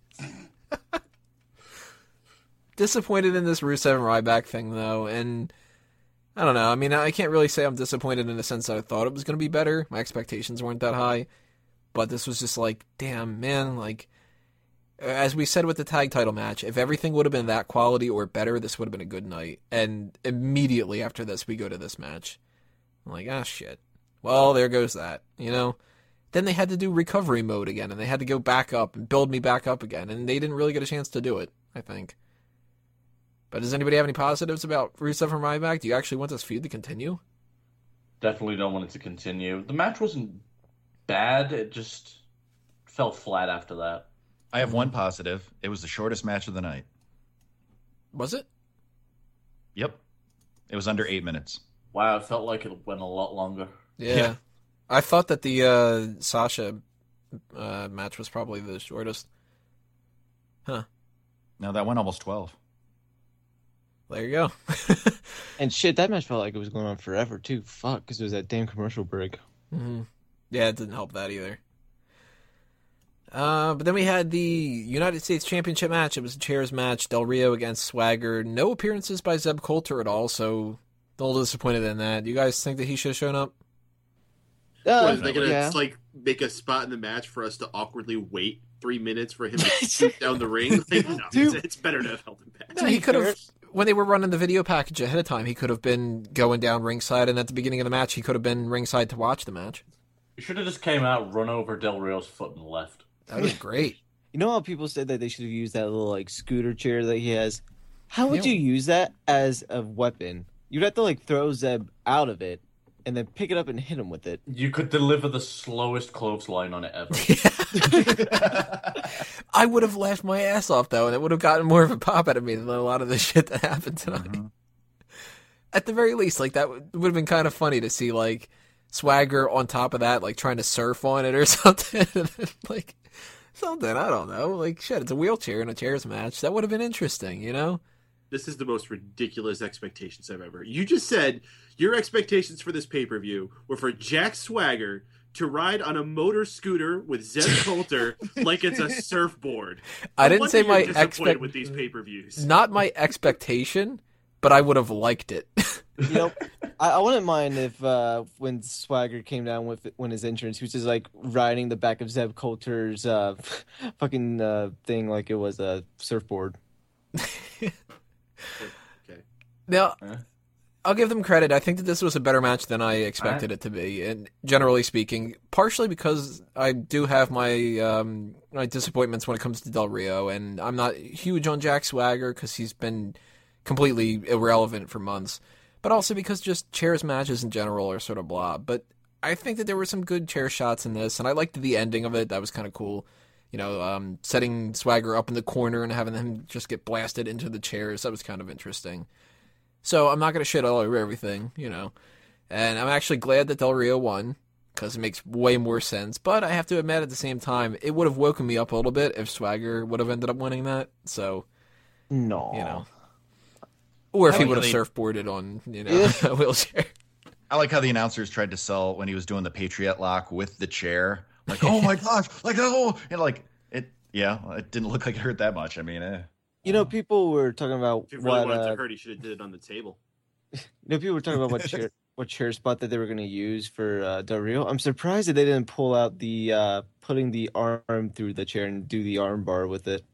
Disappointed in this Rusev and Ryback thing, though, and I don't know. I mean, I can't really say I'm disappointed in the sense that I thought it was going to be better. My expectations weren't that high, but this was just like, damn, man, like, as we said with the tag title match, if everything would have been that quality or better, this would have been a good night. And immediately after this, we go to this match. I'm like, ah, shit. Well, there goes that, you know? Then they had to do recovery mode again, and they had to go back up and build me back up again, and they didn't really get a chance to do it, I think. But does anybody have any positives about Rusev and Ryback? Do you actually want this feud to continue? Definitely don't want it to continue. The match wasn't bad, it just fell flat after that. I have one positive. It was the shortest match of the night. Was it? Yep. It was under eight minutes. Wow, it felt like it went a lot longer. Yeah. Yeah. I thought that the uh, Sasha uh, match was probably the shortest. Huh. No, that went almost twelve. There you go. And shit, that match felt like it was going on forever, too. Fuck, because it was that damn commercial break. Mm-hmm. Yeah, it didn't help that either. Uh, but then we had the United States Championship match. It was a chairs match. Del Rio against Swagger. No appearances by Zeb Coulter at all, so a little disappointed in that. You guys think that he should have shown up? Uh, What, is they gonna yeah. like make a spot in the match for us to awkwardly wait three minutes for him to shoot down the ring? Like, no, Dude. it's, it's better to have held him back. No, he could have, when they were running the video package ahead of time, he could have been going down ringside, and at the beginning of the match, he could have been ringside to watch the match. You should have just came out, run over Del Rio's foot, and left. That would be great. You know how people said that they should have used that little like scooter chair that he has? How would Yeah. you use that as a weapon? You'd have to like throw Zeb out of it and then pick it up and hit him with it. You could deliver the slowest clothesline on it ever. I would have laughed my ass off, though, and it would have gotten more of a pop out of me than a lot of the shit that happened tonight. Mm-hmm. At the very least, like, that would would have been kind of funny to see, like, Swagger on top of that, like, trying to surf on it or something. Like, something, I don't know. Like, shit, it's a wheelchair in a chairs match. That would have been interesting, you know? This is the most ridiculous expectations I've ever. You just said your expectations for this pay-per-view were for Jack Swagger to ride on a motor scooter with Zeb Coulter like it's a surfboard. I No didn't wonder say you're my disappointed expect- with these pay-per-views. Not my expectation, but I would have liked it. You know, I, I wouldn't mind if uh, when Swagger came down with when his entrance, he was just like riding the back of Zeb Coulter's uh, fucking uh, thing like it was a surfboard. Okay. Now, Eh? I'll give them credit. I think that this was a better match than I expected Alright. it to be, and generally speaking, partially because I do have my um, my disappointments when it comes to Del Rio, and I'm not huge on Jack Swagger because he's been completely irrelevant for months, but also because just chairs matches in general are sort of blah. But I think that there were some good chair shots in this, and I liked the ending of it. That was kind of cool. You know, um, setting Swagger up in the corner and having him just get blasted into the chairs. That was kind of interesting. So I'm not going to shit all over everything, you know. And I'm actually glad that Del Rio won, because it makes way more sense. But I have to admit, at the same time, it would have woken me up a little bit if Swagger would have ended up winning that. So, No, you know. Or if I he like would have how they- surfboarded on, you know, a wheelchair. I like how the announcers tried to sell when he was doing the Patriot lock with the chair. Like, oh my gosh, like oh, and like it. Yeah, it didn't look like it hurt that much. I mean, eh. You know, people were talking about If he really what wanted uh, to hurt, he should have did it on the table. you know, people were talking about what chair what chair spot that they were going to use for uh, Del Rio. I'm surprised that they didn't pull out the uh, putting the arm through the chair and do the arm bar with it.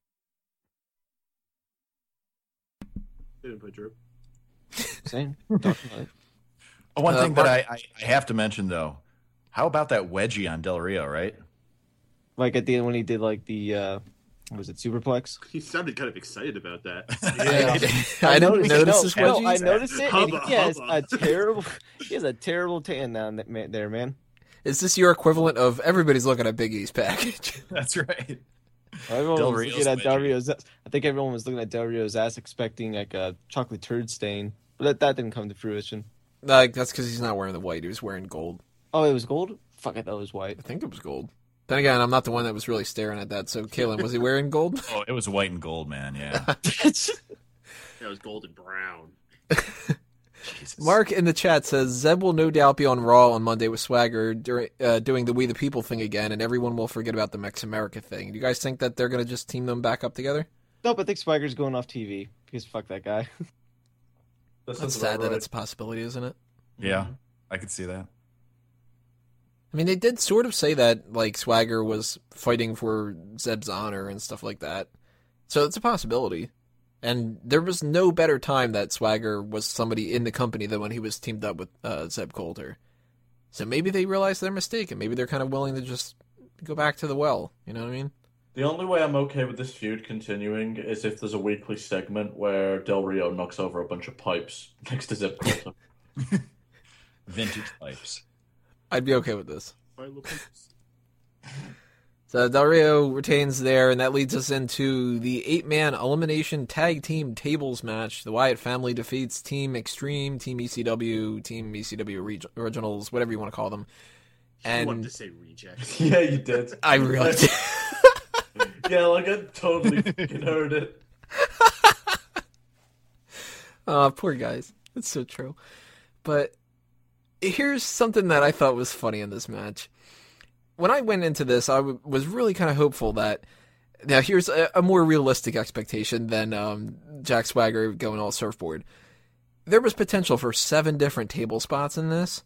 They didn't put Drew. Saying, talking about it. Oh, one Uh, thing that Mark- I, I, I have to mention though, how about that wedgie on Del Rio? Right? Like at the end when he did like the uh, what was it superplex? He sounded kind of excited about that. Yeah. I didn't noticed- notice no, this no, wedgie. I noticed it. And Hubba, he has hubba. a terrible. He has a terrible tan down that man, there, man. Is this your equivalent of everybody's looking at Big E's package? That's right. Everyone Del was Rio's looking at Del wedgie. Rio's. I think everyone was looking at Del Rio's ass, expecting like a chocolate turd stain, but that, that didn't come to fruition. Like, that's because he's not wearing the white. He was wearing gold. Oh, it was gold. Fuck, I thought it was white. I think it was gold. Then again, I'm not the one that was really staring at that. So, Kalen, was he wearing gold? Oh, it was white and gold, man. Yeah. That was gold and brown. Jesus. Mark in the chat says Zeb will no doubt be on Raw on Monday with Swagger during, uh, doing the We the People thing again, and everyone will forget about the Mex America thing. Do you guys think that they're going to just team them back up together? Nope, I think Swagger's going off T V because fuck that guy. That's sad that it's a possibility, isn't it? Yeah, I could see that. I mean, they did sort of say that, like, Swagger was fighting for Zeb's honor and stuff like that. So it's a possibility. And there was no better time that Swagger was somebody in the company than when he was teamed up with uh, Zeb Coulter. So maybe they realized their mistake, and maybe they're kind of willing to just go back to the well. You know what I mean? The only way I'm okay with this feud continuing is if there's a weekly segment where Del Rio knocks over a bunch of pipes next to Zeb Coulter. Vintage pipes. I'd be okay with this. So Del Rio retains there, and that leads us into the eight-man elimination tag team tables match. The Wyatt family defeats Team Extreme, Team E C W, Team E C W Reg- Originals, whatever you want to call them. And I wanted to say rejects. Yeah, you did. I really did. Yeah, like I totally fucking heard it. Oh, poor guys. That's so true. But here's something that I thought was funny in this match. When I went into this, I w- was really kind of hopeful that... Now, here's a, a more realistic expectation than um, Jack Swagger going all surfboard. There was potential for seven different table spots in this,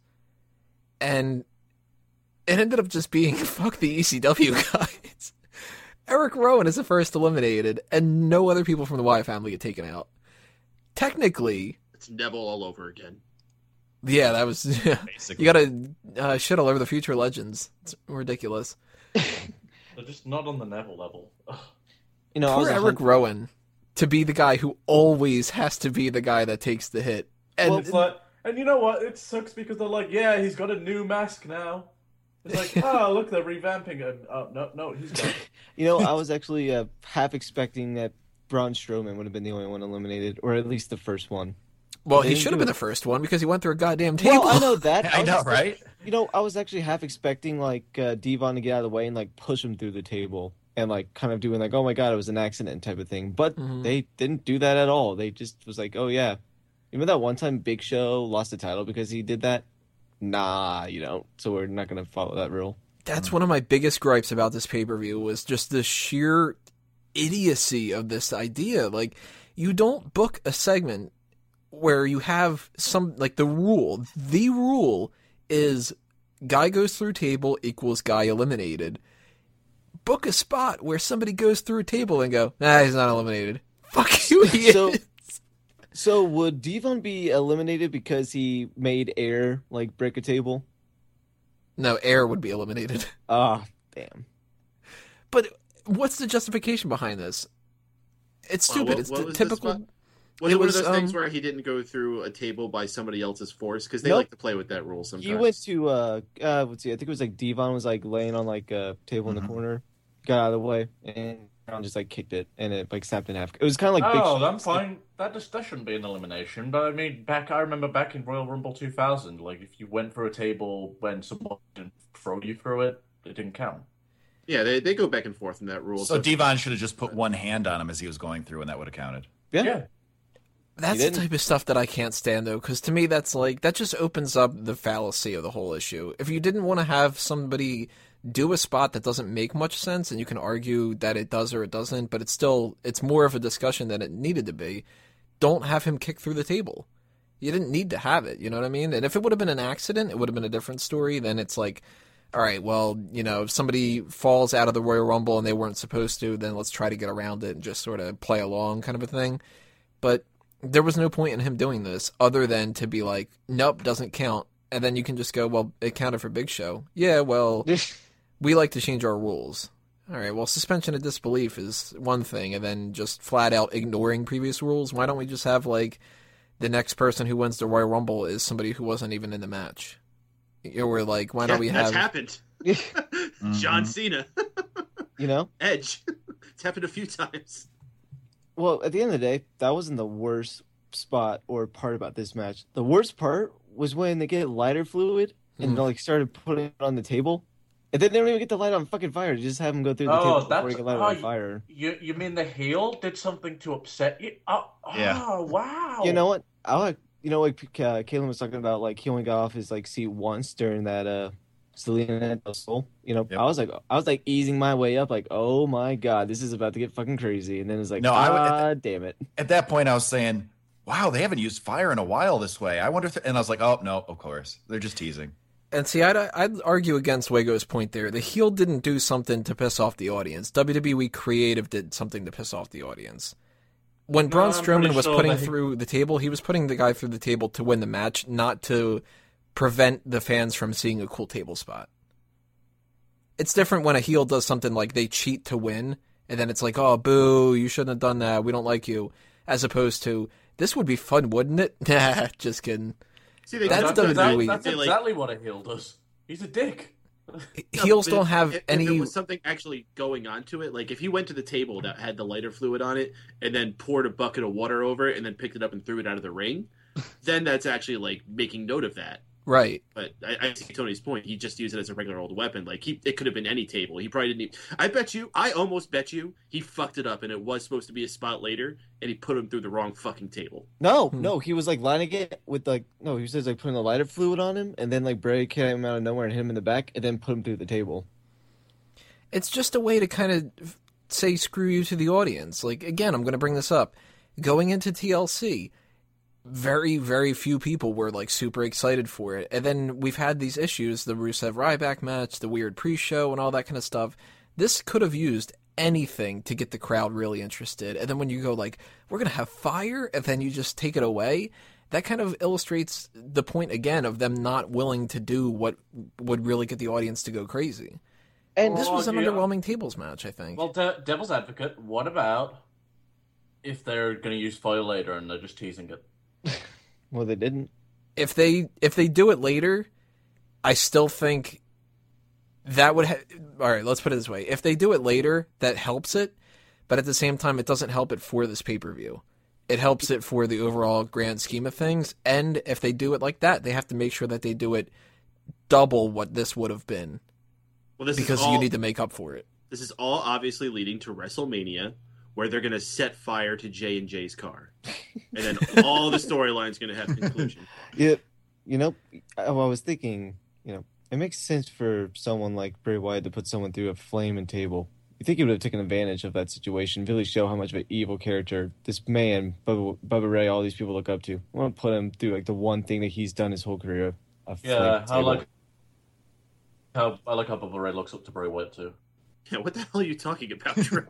and it ended up just being, fuck the E C W guys. Eric Rowan is the first eliminated, and no other people from the Wyatt family get taken out. Technically... It's Neville all over again. Yeah, that was... Yeah. Basically. You gotta uh, shit all over the future legends. It's ridiculous. They're just not on the Neville level. Ugh. You know, I Poor was a Eric hun- Rowan to be the guy who always has to be the guy that takes the hit. And Well, it's like, and you know what? It sucks because they're like, yeah, he's got a new mask now. It's like, oh, look, they're revamping him. Oh, no, no, he's gone. You know, I was actually uh, half expecting that Braun Strowman would have been the only one eliminated, or at least the first one. well, They he didn't should have do been it. the first one because he went through a goddamn table. Well, I know that. I was know, just- right? You know, I was actually half expecting like uh, Devon to get out of the way and like push him through the table and like kind of doing like, oh my god, it was an accident type of thing. But Mhm. they didn't do that at all. They just was like, oh yeah, remember that one time Big Show lost the title because he did that? Nah, you don't. So we're not gonna follow that rule. That's one of my biggest gripes about this pay-per-view was just the sheer idiocy of this idea. Like, you don't book a segment where you have some, like, the rule. The rule is guy goes through table equals guy eliminated. Book a spot where somebody goes through a table and go, nah, he's not eliminated. Fuck you, he So- is. So would Devon be eliminated because he made Air like break a table? No, Air would be eliminated. Ah, damn. But what's the justification behind this? It's Well, stupid. what- it's what the was the typical... spot? Was It it, one was, of those things um, where he didn't go through a table by somebody else's force? Because they Nope. like to play with that rule sometimes. He went to uh, uh let's see, I think it was like Devon was like laying on like a table in Mhm. the corner, got out of the way, and Brown just like kicked it, and it like snapped in half. It was kind of like Big Oh, Show. I'm fine. That just that shouldn't be an elimination. But I mean, back I remember back in Royal Rumble two thousand, like if you went for a table when someone didn't throw you through it, it didn't count. Yeah, they, they go back and forth in that rule. So Devon should have just put one hand on him as he was going through, and that would have counted. Yeah. Yeah. That's He the didn't. type of stuff that I can't stand, though, because to me, that's like, that just opens up the fallacy of the whole issue. If you didn't want to have somebody do a spot that doesn't make much sense, and you can argue that it does or it doesn't, but it's still, it's more of a discussion than it needed to be, don't have him kick through the table. You didn't need to have it, you know what I mean? And if it would have been an accident, it would have been a different story. Then it's like, all right, well, you know, if somebody falls out of the Royal Rumble and they weren't supposed to, then let's try to get around it and just sort of play along kind of a thing. But there was no point in him doing this other than to be like, nope, doesn't count. And then you can just go, well, it counted for Big Show. Yeah, well, we like to change our rules. All right, well, suspension of disbelief is one thing, and then just flat out ignoring previous rules. Why don't we just have, like, the next person who wins the Royal Rumble is somebody who wasn't even in the match? You know, we're like, why yeah, don't we that's have... happened. John Cena, You know? Edge. It's happened a few times. Well, at the end of the day, that wasn't the worst spot or part about this match. The worst part was when they get lighter fluid and Mm. like started putting it on the table, And then they don't even get to light on fucking fire. You just have him go through the Oh, table before that's he can light oh, on you- fire. You you mean the heel did something to upset you? Oh, Yeah. oh wow. You know what? I like, you know, like uh, Caitlin was talking about, like he only got off his like seat once during that uh Selena Del Sol. You know, Yep. I was like, I was like easing my way up, like, oh my god, this is about to get fucking crazy. And then it's like, No, I would- ah, damn it. At that point, I was saying, "Wow, they haven't used fire in a while this way. I wonder if." And I was like, "Oh no, of course, they're just teasing." And see, I'd, I'd argue against Wago's point there. The heel didn't do something to piss off the audience. W W E Creative did something to piss off the audience. When Braun I'm Strowman pretty was sure putting that he- through the table, he was putting the guy through the table to win the match, not to prevent the fans from seeing a cool table spot. It's different when a heel does something like they cheat to win, and then it's like, oh, boo, you shouldn't have done that, we don't like you, as opposed to, this would be fun, wouldn't it? Nah, just kidding. See, they That's jumped W on W E. that. That's They, like, exactly what a heel does. He's a dick. Heels but don't if- have if, any... If there was something actually going on to it, like if he went to the table that had the lighter fluid on it and then poured a bucket of water over it and then picked it up and threw it out of the ring, then that's actually like making note of that. Right. But I, I see Tony's point. He just used it as a regular old weapon. Like he, it could have been any table. He probably didn't. Even, I bet you. I almost bet you he fucked it up, and it was supposed to be a spot later, and he put him through the wrong fucking table. No, Hmm. no, he was like lining it with like, no, he says like putting the lighter fluid on him, and then like Bray came out of nowhere and hit him in the back, and then put him through the table. It's just a way to kind of say screw you to the audience. Like, again, I'm going to bring this up. Going into T L C, very, very few people were, like, super excited for it. And then we've had these issues, the Rusev-Ryback match, the weird pre-show, and all that kind of stuff. This could have used anything to get the crowd really interested. And then when you go, like, we're going to have fire, and then you just take it away, that kind of illustrates the point, again, of them not willing to do what would really get the audience to go crazy. And This was an yeah. underwhelming tables match, I think. Well, de- devil's advocate. What about if they're going to use fire later and they're just teasing it? well, they didn't. if they if they do it later, I still think that would. Ha- All right, let's put it this way: if they do it later, that helps it, but at the same time, it doesn't help it for this pay per view. It helps it for the overall grand scheme of things. And if they do it like that, they have to make sure that they do it double what this would have been, Well, this because is all, you need to make up for it. This is all obviously leading to WrestleMania, where they're going to set fire to J and J's car, and then all the storyline's going to have conclusion. Yeah, you know, I, I was thinking, you know, it makes sense for someone like Bray Wyatt to put someone through a flaming table. You think he would have taken advantage of that situation, really show how much of an evil character this man, Bubba, Bubba Ray, all these people look up to. I want to put him through like the one thing that he's done his whole career. A Yeah, flaming I table. like how I like how Bubba Ray looks up to Bray Wyatt too. Yeah, what the hell are you talking about, Drew?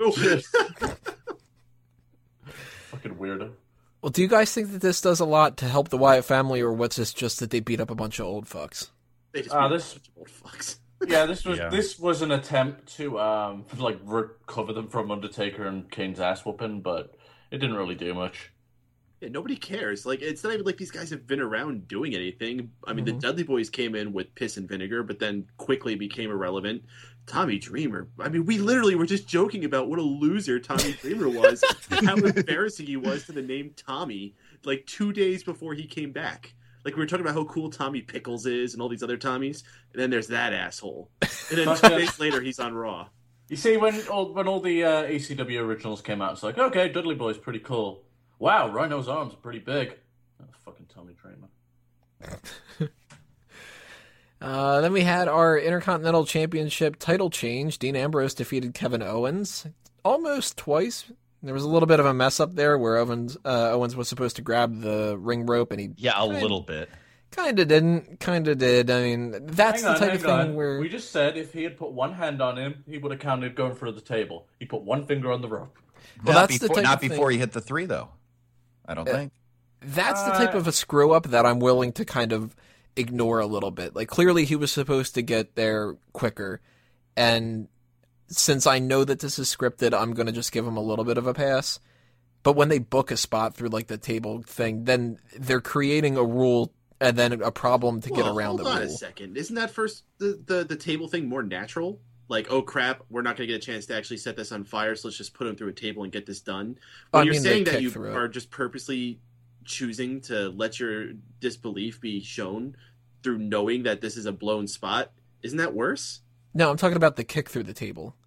Fucking weirdo. Well, do you guys think that this does a lot to help the Wyatt family, or what's this just that they beat up a bunch of old fucks? They just Ah, beat this- a bunch of old fucks. Yeah, this was Yeah. this was an attempt to um like recover them from Undertaker and Kane's ass whooping, but it didn't really do much. Yeah, nobody cares. Like, it's not even like these guys have been around doing anything. I mean, Mhm. the Dudley Boys came in with piss and vinegar, but then quickly became irrelevant. Tommy Dreamer. I mean, we literally were just joking about what a loser Tommy Dreamer was, how embarrassing he was to the name Tommy, like two days before he came back. Like, we were talking about how cool Tommy Pickles is and all these other Tommies, and then there's that asshole. And then two days later, he's on Raw. You see, when all when all the uh, E C W originals came out, it's like, okay, Dudley Boy's pretty cool. Wow, Rhino's arms are pretty big. Oh, fucking Tommy Dreamer. Uh, then we had our Intercontinental Championship title change. Dean Ambrose defeated Kevin Owens almost twice. There was a little bit of a mess up there where Owens uh, Owens was supposed to grab the ring rope, and he Yeah, a little bit. kind of didn't, kind of did. I mean, that's hang on, the type hang of thing on. where We just said if he had put one hand on him, he would have counted going for the table. He put one finger on the rope. Well, not that's the before, type not of thing- before he hit the three, though. I don't Uh, think. that's the type Uh, of a screw up that I'm willing to kind of ignore a little bit. Like, clearly he was supposed to get there quicker, and since I know that this is scripted, I'm going to just give him a little bit of a pass. But when they book a spot through, like, the table thing, then they're creating a rule and then a problem to get Well, around hold the on rule. a second. Isn't that first the, the, the table thing more natural? Like, oh crap, we're not going to get a chance to actually set this on fire, so let's just put him through a table and get this done. When I you're mean, they saying that kick you through it. are just purposely choosing to let your disbelief be shown through knowing that this is a blown spot, isn't that worse? No, I'm talking about the kick through the table.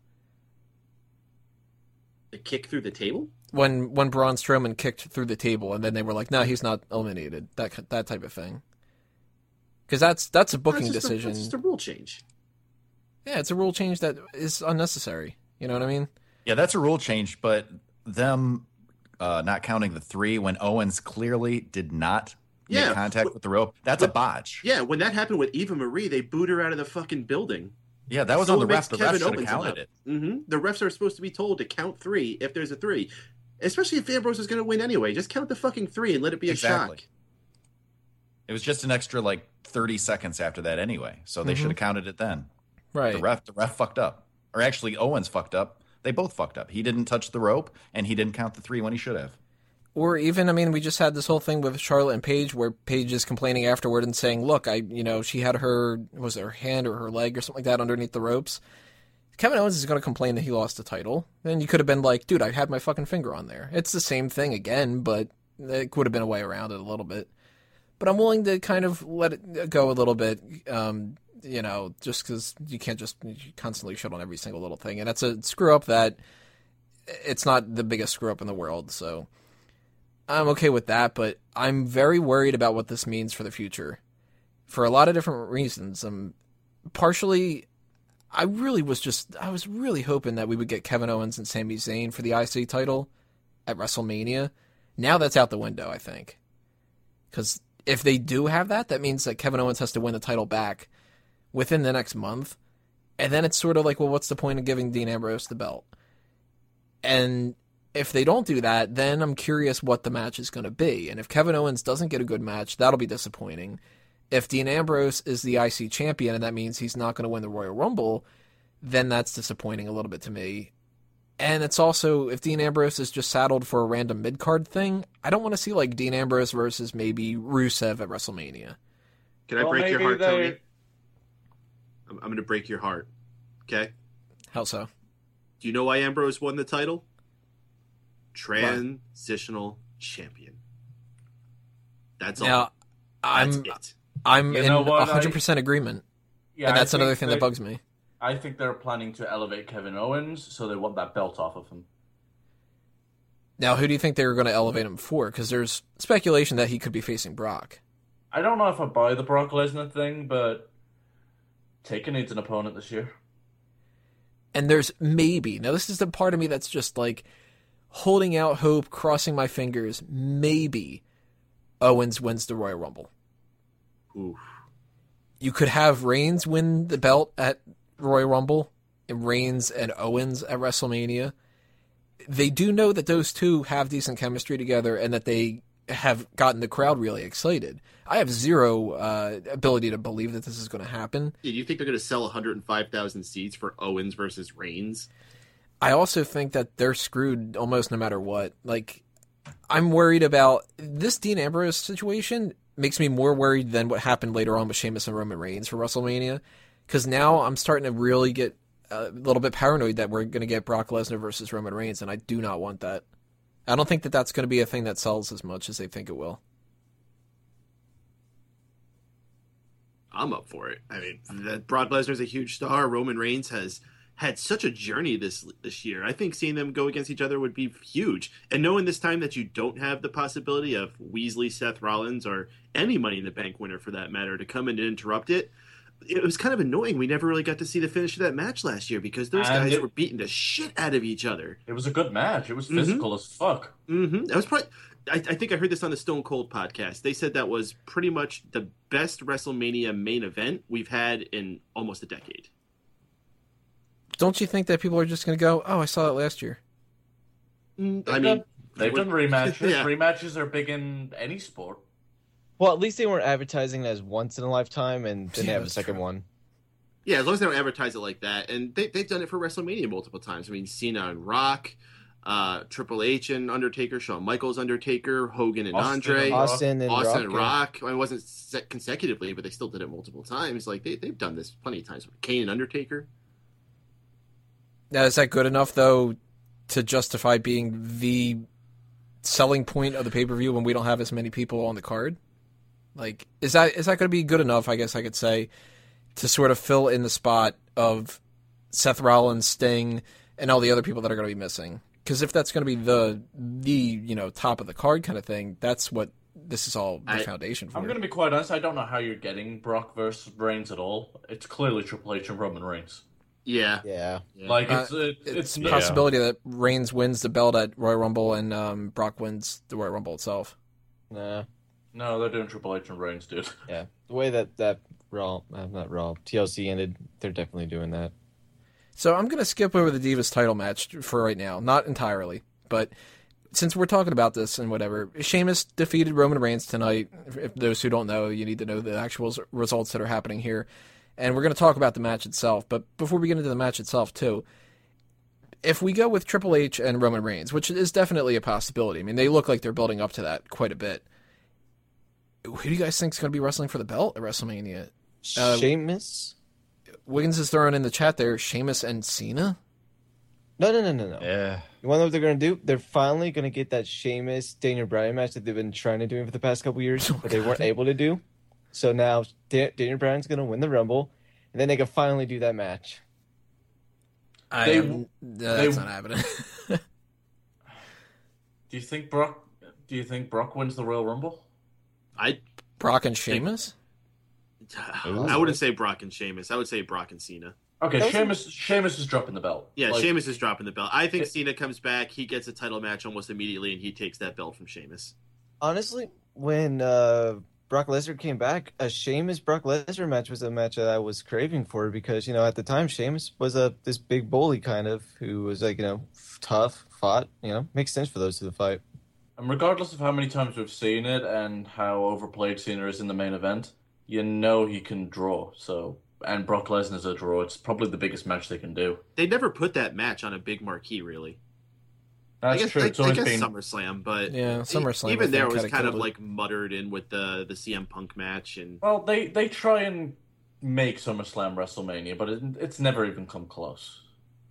The kick through the table? When when Braun Strowman kicked through the table, and then they were like, "No, he's not eliminated." That that type of thing. Because that's that's a booking that's just decision. A, that's just a rule change. Yeah, it's a rule change that is unnecessary. You know what I mean? Yeah, that's a rule change, but them uh, not counting the three when Owens clearly did not make Yeah. contact with the rope, that's a botch. Yeah, when that happened with Eva Marie, they booed her out of the fucking building. Yeah, that was So on the it ref. makes The Kevin ref should have Owens counted allowed. it. Mm-hmm. The refs are supposed to be told to count three if there's a three. Especially if Ambrose is going to win anyway. Just count the fucking three and let it be a Exactly. shock. It was just an extra like thirty seconds after that anyway, so they Mhm. should have counted it then. Right. The ref, the ref fucked up, or actually Owens fucked up. They both fucked up. He didn't touch the rope, and he didn't count the three when he should have. Or even, I mean, we just had this whole thing with Charlotte and Paige where Paige is complaining afterward and saying, look, I, you know, she had her, was it her hand or her leg or something like that underneath the ropes. Kevin Owens is going to complain that he lost the title. Then you could have been like, dude, I had my fucking finger on there. It's the same thing again, but it would have been a way around it a little bit. But I'm willing to kind of let it go a little bit, um, you know, just because you can't just constantly shit on every single little thing. And that's a screw up that it's not the biggest screw up in the world, so I'm okay with that, but I'm very worried about what this means for the future. For a lot of different reasons. Um, partially, I really was just, I was really hoping that we would get Kevin Owens and Sami Zayn for the I C title at WrestleMania. Now that's out the window, I think. Because if they do have that, that means that Kevin Owens has to win the title back within the next month. And then it's sort of like, well, what's the point of giving Dean Ambrose the belt? And if they don't do that, then I'm curious what the match is going to be. And if Kevin Owens doesn't get a good match, that'll be disappointing. If Dean Ambrose is the I C champion and that means he's not going to win the Royal Rumble, then that's disappointing a little bit to me. And it's also, if Dean Ambrose is just saddled for a random mid-card thing, I don't want to see like Dean Ambrose versus maybe Rusev at WrestleMania. Can I Well, break your maybe heart, they- Tony? I'm, I'm going to break your heart. Okay? How so? Do you know why Ambrose won the title? Transitional champion. That's all. Now, That's I'm it. I'm You in know what, one hundred percent agreement. Yeah, And I that's another think thing they- that bugs me. I think they're planning to elevate Kevin Owens, so they want that belt off of him. Now, who do you think they were going to elevate him for? Because there's speculation that he could be facing Brock. I don't know if I buy the Brock Lesnar thing, but Taker needs an opponent this year. And there's maybe, now this is the part of me that's just like holding out hope, crossing my fingers, maybe Owens wins the Royal Rumble. Oof. You could have Reigns win the belt at Royal Rumble, and Reigns and Owens at WrestleMania. They do know that those two have decent chemistry together and that they have gotten the crowd really excited. I have zero uh, ability to believe that this is going to happen. Yeah, you think they're going to sell one hundred five thousand seats for Owens versus Reigns? I also think that they're screwed almost no matter what. Like, I'm worried about this Dean Ambrose situation. Makes me more worried than what happened later on with Sheamus and Roman Reigns for WrestleMania. Because now I'm starting to really get a little bit paranoid that we're going to get Brock Lesnar versus Roman Reigns, and I do not want that. I don't think that that's going to be a thing that sells as much as they think it will. I'm up for it. I mean, that Brock Lesnar's a huge star. Roman Reigns has had such a journey this this year. I think seeing them go against each other would be huge. And knowing this time that you don't have the possibility of Weasley, Seth Rollins, or any Money in the Bank winner for that matter to come in and interrupt it, it was kind of annoying. We never really got to see the finish of that match last year because those And guys it- were beating the shit out of each other. It was a good match. It was Mhm. physical as fuck. Mm-hmm. That was probably. I, I think I heard this on the Stone Cold podcast. They said that was pretty much the best WrestleMania main event we've had in almost a decade. Don't you think that people are just going to go, oh, I saw that last year? Mm, They've I mean, done, they've done rematches. Yeah. Rematches are big in any sport. Well, at least they weren't advertising it as once in a lifetime, and then Yeah, they have a that's second true. one. Yeah, as long as they don't advertise it like that. And they, they've done it for WrestleMania multiple times. I mean, Cena and Rock, uh, Triple H and Undertaker, Shawn Michaels, Undertaker, Hogan and Austin Andre, and Austin and Austin Rock, and yeah. Rock. I mean, it wasn't set consecutively, but they still did it multiple times. Like, they, they've done this plenty of times. Kane and Undertaker. Now, is that good enough, though, to justify being the selling point of the pay-per-view when we don't have as many people on the card? Like, is that is that going to be good enough, I guess I could say, to sort of fill in the spot of Seth Rollins, Sting, and all the other people that are going to be missing. Because if that's going to be the the you know top of the card kind of thing, that's what this is all the I, foundation for. I'm going to be quite honest. I don't know how you're getting Brock versus Reigns at all. It's clearly Triple H and Roman Reigns. Yeah. Yeah. yeah. Like Uh, it's it, it's it's a no- possibility that Reigns wins the belt at Royal Rumble and um, Brock wins the Royal Rumble itself. Nah. no, they're doing Triple H and Reigns, dude. Yeah. The way that that Raw, uh, not Raw, T L C ended, they're definitely doing that. So I'm going to skip over the Divas title match for right now. Not entirely, but since we're talking about this and whatever, Sheamus defeated Roman Reigns tonight. If those who don't know, you need to know the actual results that are happening here. And we're going to talk about the match itself. But before we get into the match itself, too, if we go with Triple H and Roman Reigns, which is definitely a possibility. I mean, they look like they're building up to that quite a bit. Who do you guys think is going to be wrestling for the belt at WrestleMania? Uh, Sheamus? Wiggins is throwing in the chat there, Sheamus and Cena? No, no, no, no, no. Yeah. You want to know what they're going to do? They're finally going to get that Sheamus Daniel Bryan match that they've been trying to do for the past couple years, but they weren't able to do. So now Da- Daniel Bryan's going to win the Rumble, and then they can finally do that match. I They- am, that's they- not happening. Do you think Brock? Do you think Brock wins the Royal Rumble? I Brock and Sheamus? I wouldn't say Brock and Sheamus. I would say Brock and Cena. Okay, Those are- Sheamus. Sheamus is dropping the belt. Yeah, Like, Sheamus is dropping the belt. I think It- Cena comes back. He gets a title match almost immediately, and he takes that belt from Sheamus. Honestly, when uh, Brock Lesnar came back, a Sheamus Brock Lesnar match was a match that I was craving for because, you know, at the time, Sheamus was a this big bully kind of who was like, you know, tough, fought, you know, makes sense for those two to fight. And regardless of how many times we've seen it and how overplayed Cena is in the main event, you know he can draw. So, and Brock Lesnar's a draw. It's probably the biggest match they can do. They never put that match on a big marquee, really. That's I guess, true. I, It's I always guess been. SummerSlam, but Yeah, e- SummerSlam, I even there think, was kinda kind of killed it. like muttered in with the the C M Punk match, and Well, they they try and make SummerSlam WrestleMania, but it, it's never even come close.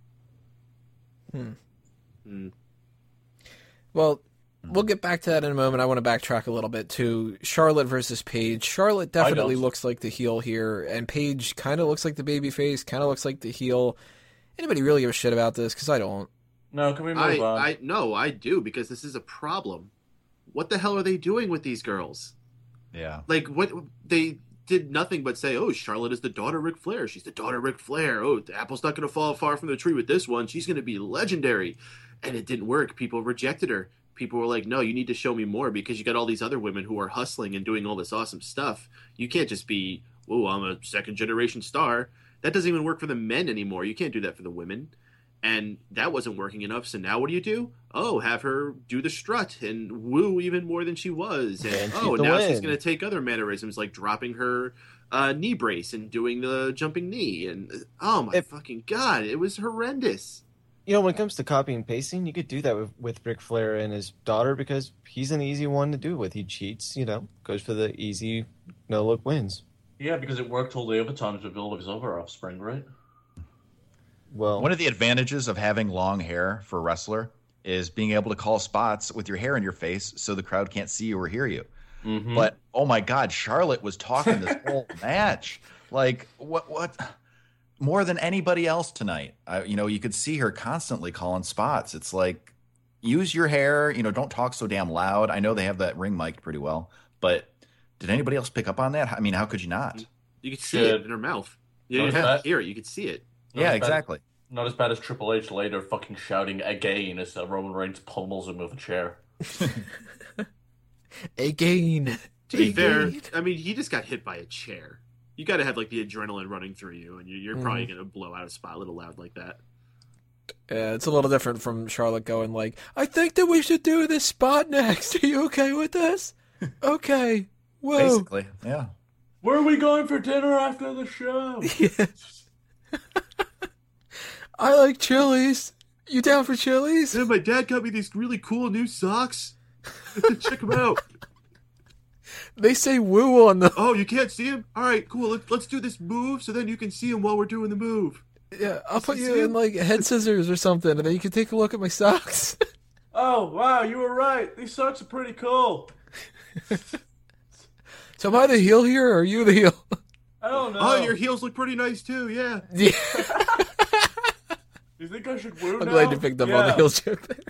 mm, Well, we'll get back to that in a moment. I want to backtrack a little bit to Charlotte versus Paige. Charlotte definitely don't. looks like the heel here, and Paige kind of looks like the baby face, kind of looks like the heel. Anybody really give a shit about this? Because I don't. No, can we move I on? I no, I do because this is a problem. What the hell are they doing with these girls? Yeah. Like what they did nothing but say, "Oh, Charlotte is the daughter of Ric Flair. She's the daughter of Ric Flair. Oh, the apple's not going to fall far from the tree with this one. She's going to be legendary." And it didn't work. People rejected her. People were like, "No, you need to show me more because you got all these other women who are hustling and doing all this awesome stuff. You can't just be, oh, I'm a second generation star." That doesn't even work for the men anymore. You can't do that for the women. And that wasn't working enough. So now what do you do? Oh, have her do the strut and woo even more than she was. And, And keep oh, the now she's win. going to take other mannerisms like dropping her uh, knee brace and doing the jumping knee. And oh my If- fucking God, it was horrendous. You know, when it comes to copy and pasting, you could do that with, with Ric Flair and his daughter because he's an easy one to do it with. He cheats, you know, goes for the easy no look wins. Yeah, because it worked all the other times with all of his other offspring, right? Well, One of the advantages of having long hair for a wrestler is being able to call spots with your hair in your face so the crowd can't see you or hear you. Mm-hmm. But oh my God, Charlotte was talking this whole match. Like what? What? More than anybody else tonight. I, you know, you could see her constantly calling spots. It's like, use your hair. You know, don't talk so damn loud. I know they have that ring mic pretty well, but did anybody else pick up on that? I mean, how could you not? You could see Should- it in her mouth. You Not didn't as have bad- to hear it. You could see it. Not Yeah, as bad- exactly. Not as bad as Triple H later fucking shouting again as uh, Roman Reigns pummels him with a chair. Again. To be Again. fair, I mean, he just got hit by a chair. You got to have like the adrenaline running through you, and you're, you're probably Mm-hmm. going to blow out a spot a little loud like that. Yeah, it's a little different from Charlotte going like, I think that we should do this spot next. Are you okay with this? Okay. Whoa. Basically, yeah. Where are we going for dinner after the show? Yeah. I like Chili's. You down for Chili's? Yeah, my dad got me these really cool new socks. Check them out. They say woo on them. Oh, you can't see him? All right, cool. Let's, let's do this move so then you can see him while we're doing the move. Yeah, I'll put See you in him? like head scissors or something, and then you can take a look at my socks. Oh, wow, you were right. These socks are pretty cool. So am I the heel here, or are you the heel? I don't know. Oh, your heels look pretty nice too. Yeah. Yeah. You think I should woo I'm now? glad you picked up on the Yeah. heels joke there.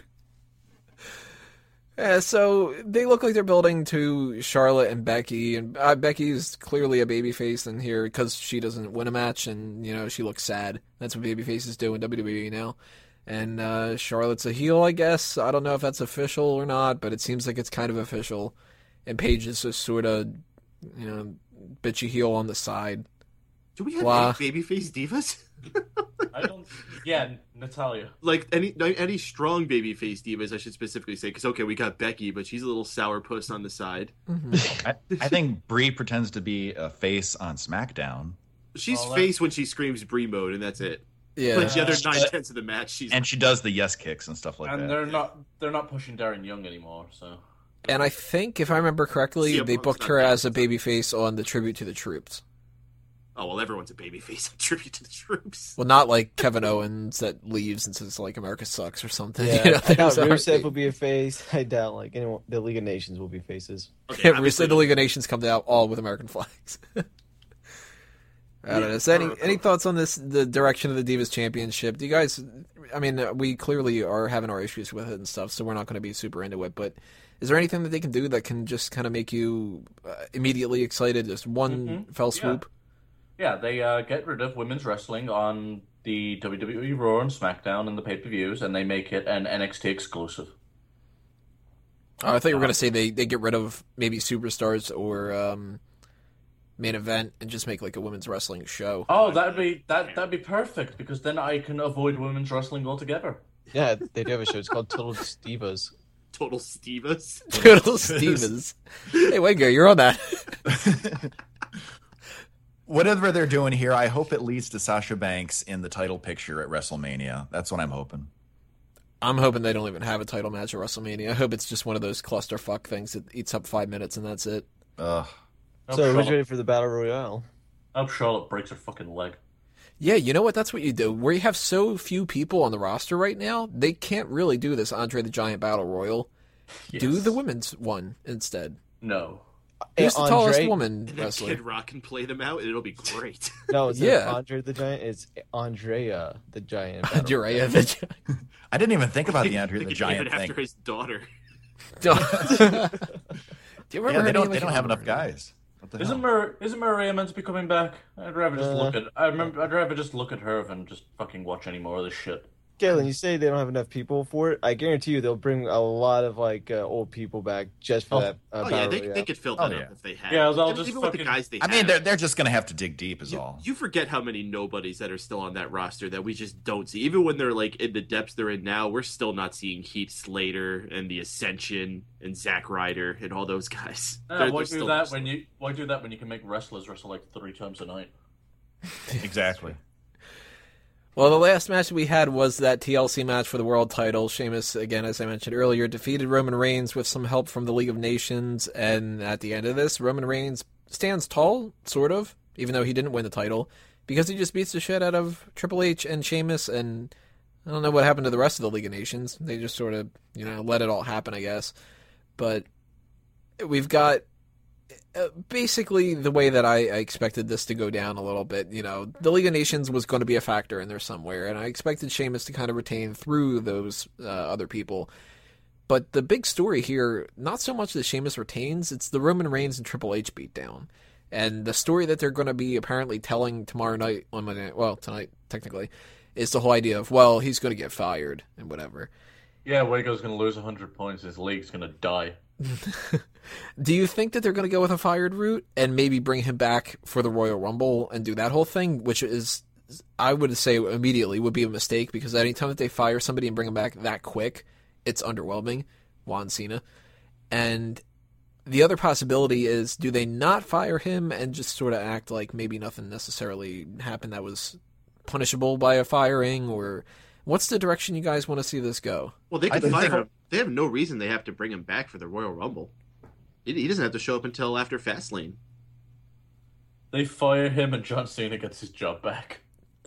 Yeah, so they look like they're building to Charlotte and Becky, and uh, Becky's clearly a babyface in here because she doesn't win a match, and you know she looks sad. That's what babyfaces do in W W E now. And uh, Charlotte's a heel, I guess. I don't know if that's official or not, but it seems like it's kind of official. And Paige is just sort of, you know, bitchy heel on the side. Do we have Wow. any babyface divas? I don't. Yeah, Natalia. Like any any strong babyface divas, I should specifically say, because okay, we got Becky, but she's a little sourpuss on the side. I, I think Brie pretends to be a face on SmackDown, She's Well, that- face when she screams Brie mode, and that's it. Yeah. Like the other Uh, nine tenths of the match, she's and she does the yes kicks and stuff like And that. they're not. They're not pushing Darren Young anymore. So. And I think, if I remember correctly, C M they Punk's booked not her bad. as a babyface on the Tribute to the Troops. oh well, everyone's a babyface. Tribute to the troops. Well, not like Kevin Owens that leaves and says like America sucks or something. Yeah, You know, I doubt there's our- Rusev will be a face. I doubt like anyone. The League of Nations will be faces. Okay, Yeah, obviously Rusev, the League of Nations comes out all with American flags. I don't know. So any any thoughts on this? The direction of the Divas Championship? Do you guys? I mean, uh, we clearly are having our issues with it and stuff, so we're not going to be super into it. But is there anything that they can do that can just kind of make you uh, immediately excited? Just one Mhm. fell Yeah. swoop. Yeah, they uh, get rid of women's wrestling on the W W E Raw and SmackDown and the pay-per-views, and they make it an N X T exclusive. Oh, I thought you were going to say they, they get rid of maybe superstars or um, main event and just make like a women's wrestling show. Oh, that'd be that that'd be perfect because then I can avoid women's wrestling altogether. Yeah, they do have a show. It's called Total Divas. total Stevas. Total Stevens. Hey, Wago, you're on that. Whatever they're doing here, I hope it leads to Sasha Banks in the title picture at WrestleMania. That's what I'm hoping. I'm hoping they don't even have a title match at WrestleMania. I hope it's just one of those clusterfuck things that eats up five minutes and that's it. Ugh. I hope So who's Charlotte, ready for the Battle Royale? I hope Charlotte breaks her fucking leg. Yeah, you know what? That's what you do. Where you have so few people on the roster right now, they can't really do this Andre the Giant Battle Royal. Do Yes. the women's one instead. No. Who's the Andre- tallest woman And then wrestler? Kid Rock can play them out, and it'll be great. No, it's Yeah. not Andre the Giant. It's Andrea the Giant. Battle Andrea the Giant. I didn't even think about the I Andre think the he named Giant it thing. after his daughter. Do you remember Yeah, her they don't. name? They I don't can't have enough remember. guys. What the Isn't hell? Mar- isn't Maria meant to be coming back? I'd rather just Uh, look at. I remember. I'd rather just look at her than just fucking watch any more of this shit. Galen, you say they don't have enough people for it. I guarantee you they'll bring a lot of like uh, old people back just for Oh. that. Uh, Oh yeah, Battle they, Royale. they could fill Oh, that yeah. up if they had. Yeah, they'll Even just with the fucking- guys they I mean, have. they're they're just gonna have to dig deep, is You, all. you forget how many nobodies that are still on that roster that we just don't see. Even when they're like in the depths they're in now, we're still not seeing Heath Slater and the Ascension and Zack Ryder and all those guys. Uh, They're- why they're do still that just- when you? Why do that when you can make wrestlers wrestle like three times a night? Exactly. Well, the last match we had was that T L C match for the world title. Sheamus, again, as I mentioned earlier, defeated Roman Reigns with some help from the League of Nations. And at the end of this, Roman Reigns stands tall, sort of, even though he didn't win the title, because he just beats the shit out of Triple H and Sheamus. And I don't know what happened to the rest of the League of Nations. They just sort of, you know, let it all happen, I guess. But we've got uh, basically the way that I, I expected this to go down a little bit. You know, the League of Nations was going to be a factor in there somewhere, and I expected Sheamus to kind of retain through those uh, other people. But the big story here, not so much that Sheamus retains, it's the Roman Reigns and Triple H beatdown. And the story that they're going to be apparently telling tomorrow night, on Monday, well, tonight, technically, is the whole idea of, well, he's going to get fired and whatever. Yeah, Wago's gonna lose a hundred points. His league's gonna die. Do you think that they're going to go with a fired route and maybe bring him back for the Royal Rumble and do that whole thing, which is, I would say immediately would be a mistake, because anytime that they fire somebody and bring him back that quick, it's underwhelming. Juan Cena. And the other possibility is, do they not fire him and just sort of act like maybe nothing necessarily happened that was punishable by a firing, or what's the direction you guys want to see this go? Well, they I can think fire they- him. They have no reason they have to bring him back for the Royal Rumble. He he doesn't have to show up until after Fastlane. They fire him, and John Cena gets his job back.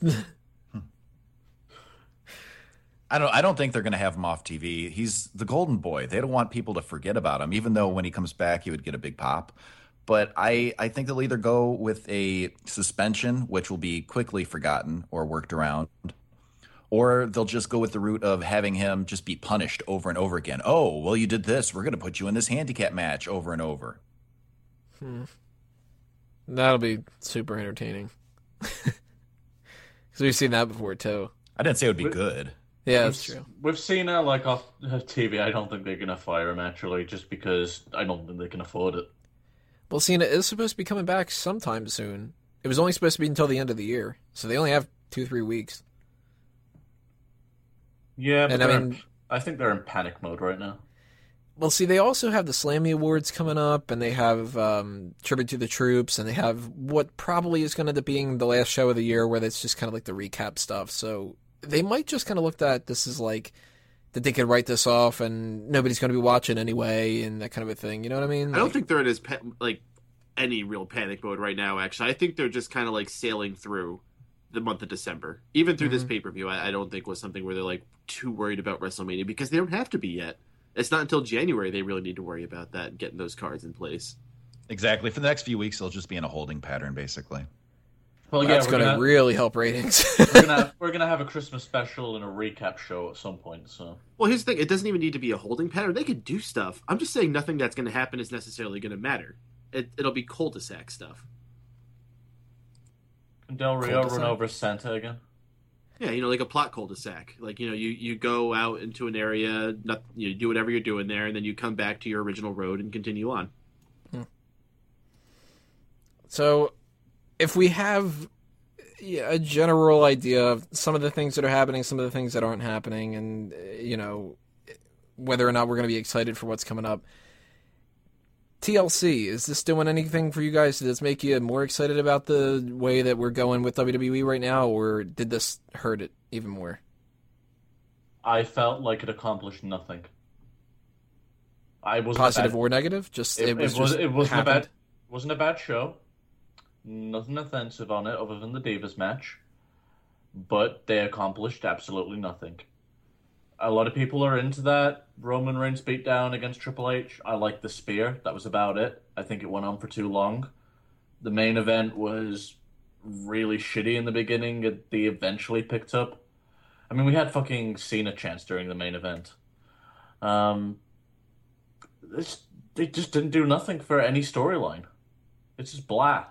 I don't. I don't think they're going to have him off T V. He's the golden boy. They don't want people to forget about him, even though when he comes back, he would get a big pop. But I, I think they'll either go with a suspension, which will be quickly forgotten or worked around, or they'll just go with the route of having him just be punished over and over again. Oh, well, you did this. We're going to put you in this handicap match over and over. Hmm. That'll be super entertaining. Because we've seen that before, too. I didn't say it would be We- good. Yeah, We've- that's true. We've seen her like off T V. I don't think they're gonna fire him actually, just because I don't think they can afford it. Well, Cena is supposed to be coming back sometime soon. It was only supposed to be until the end of the year, so they only have two, three weeks. Yeah, but And I they're in- mean- I think they're in panic mode right now. Well, see, they also have the Slammy Awards coming up, and they have um, Tribute to the Troops, and they have what probably is going to end up being the last show of the year, where it's just kind of like the recap stuff. So they might just kind of look at this as like that they could write this off, and nobody's going to be watching anyway, and that kind of a thing. You know what I mean? I don't Like- think they're in as pa- like any real panic mode right now. Actually, I think they're just kind of like sailing through the month of December. Even through this Mhm. pay per view, I, I don't think was something where they're like too worried about WrestleMania because they don't have to be yet. It's not until January they really need to worry about that and getting those cards in place. Exactly. For the next few weeks, they'll just be in a holding pattern, basically. Well, that's yeah, going we're to gonna, really help ratings. we're gonna have, we're gonna have a Christmas special and a recap show at some point. So Well, here's the thing: it doesn't even need to be a holding pattern. They could do stuff. I'm just saying nothing that's going to happen is necessarily going to matter. It, it'll be cul-de-sac stuff. can Del Rio Cul-de-sac. run over Santa again? Yeah, you know, like a plot cul-de-sac. Like, you know, you, you go out into an area, not, you do whatever you're doing there, and then you come back to your original road and continue on. So, if we have yeah, a general idea of some of the things that are happening, some of the things that aren't happening, and, uh, you know, whether or not we're going to be excited for what's coming up, T L C, is this doing anything for you guys? Does this make you more excited about the way that we're going with W W E right now, or did this hurt it even more? I felt like it accomplished nothing. I wasn't Positive a bad, or negative? Just it, it was it, was, just it wasn't a happened. bad wasn't a bad show. Nothing offensive on it other than the Divas match, but they accomplished absolutely nothing. A lot of people are into that Roman Reigns beatdown against Triple H. I like the spear. That was about it. I think it went on for too long. The main event was really shitty in the beginning. It, they eventually picked up. I mean, we had fucking Cena chants during the main event. Um, this, they just didn't do nothing for any storyline. It's just blah.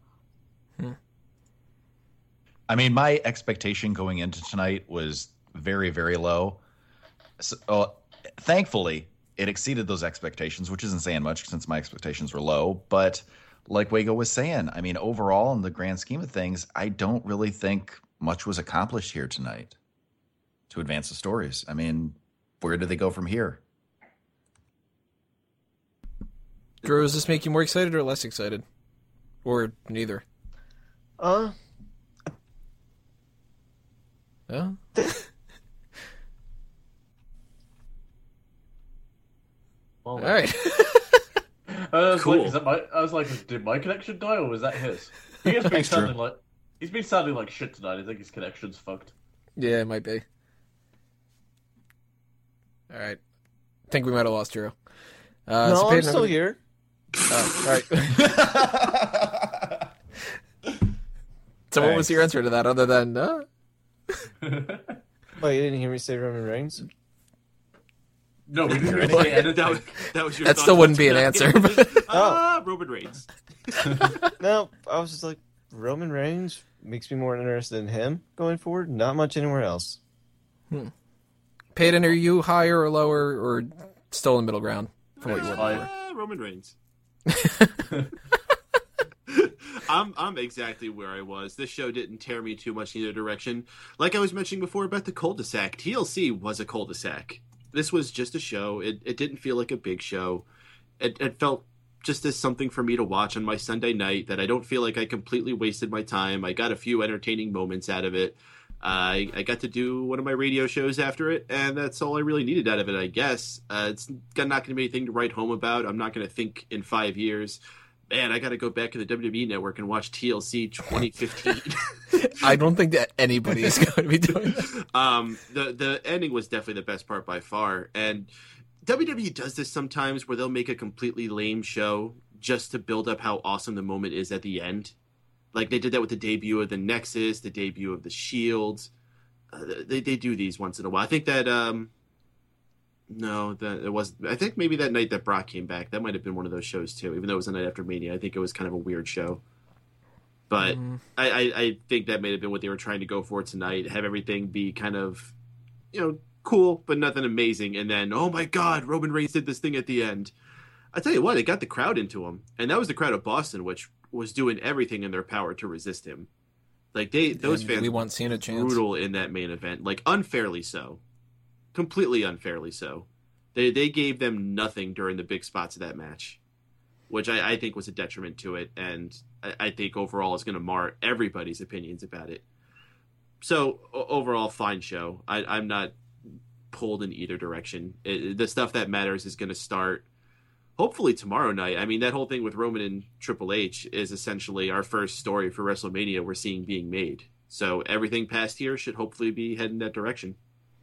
I mean, my expectation going into tonight was very, very low. So, uh, thankfully, it exceeded those expectations, which isn't saying much since my expectations were low. But like Wago was saying, I mean, overall, in the grand scheme of things, I don't really think much was accomplished here tonight to advance the stories. I mean, where do they go from here? Drew, does this make you more excited or less excited? Or neither? Uh, Yeah? Well, All right. I was Cool. like, is that my? I was like, did my connection die or was that his? He has been Thanks, Drew. sounding like he's been sounding like shit tonight. I think his connection's fucked. Yeah, it might be. All right. I think we might have lost Drew. Uh, no, so I'm Peyton, still I'm here. gonna- Oh, all right. So what was Thanks. your answer to that other than, uh, Oh, you didn't hear me say Roman Reigns? No, we didn't Hear really That, say anything. that, was, that was your That thoughts still wouldn't on be an tonight. answer, Ah, Roman Reigns. No, I was just like, Roman Reigns makes me more interested in him going forward. Not much anywhere else. Peyton, are you higher or lower or still in the middle ground from what you were Higher. before? Ah, Roman Reigns. I'm I'm exactly where I was. This show didn't tear me too much in either direction. Like I was mentioning before about the cul-de-sac, T L C was a cul-de-sac. This was just a show. It it didn't feel like a big show. It it felt just as something for me to watch on my Sunday night that I don't feel like I completely wasted my time. I got a few entertaining moments out of it. I I got to do one of my radio shows after it, and that's all I really needed out of it, I guess. Uh, it's not going to be anything to write home about. I'm not going to think in five years, man, I got to go back to the W W E Network and watch T L C twenty fifteen. I don't think that anybody is going to be doing that. um, the the ending was definitely the best part by far, and W W E does this sometimes where they'll make a completely lame show just to build up how awesome the moment is at the end. Like they did that with the debut of the Nexus, the debut of the Shield. Uh, they they do these once in a while. I think that um, no, that it was. I think maybe that night that Brock came back, that might have been one of those shows too. Even though it was the night after Mania, I think it was kind of a weird show. But mm. I, I I think that may have been what they were trying to go for tonight. Have everything be kind of, you know, cool but nothing amazing, and then oh my God, Roman Reigns did this thing at the end. I tell you what, it got the crowd into him, and that was the crowd of Boston, which was doing everything in their power to resist him. Like they, those and fans, we want Cena chance. Brutal in that main event, like unfairly so, completely unfairly so. They they gave them nothing during the big spots of that match, which I, I think was a detriment to it, and I, I think overall is going to mar everybody's opinions about it. So o- overall, fine show. I, I'm not pulled in either direction. It, the stuff that matters is going to start. Hopefully tomorrow night. I mean, that whole thing with Roman and Triple H is essentially our first story for WrestleMania we're seeing being made. So everything past here should hopefully be heading that direction.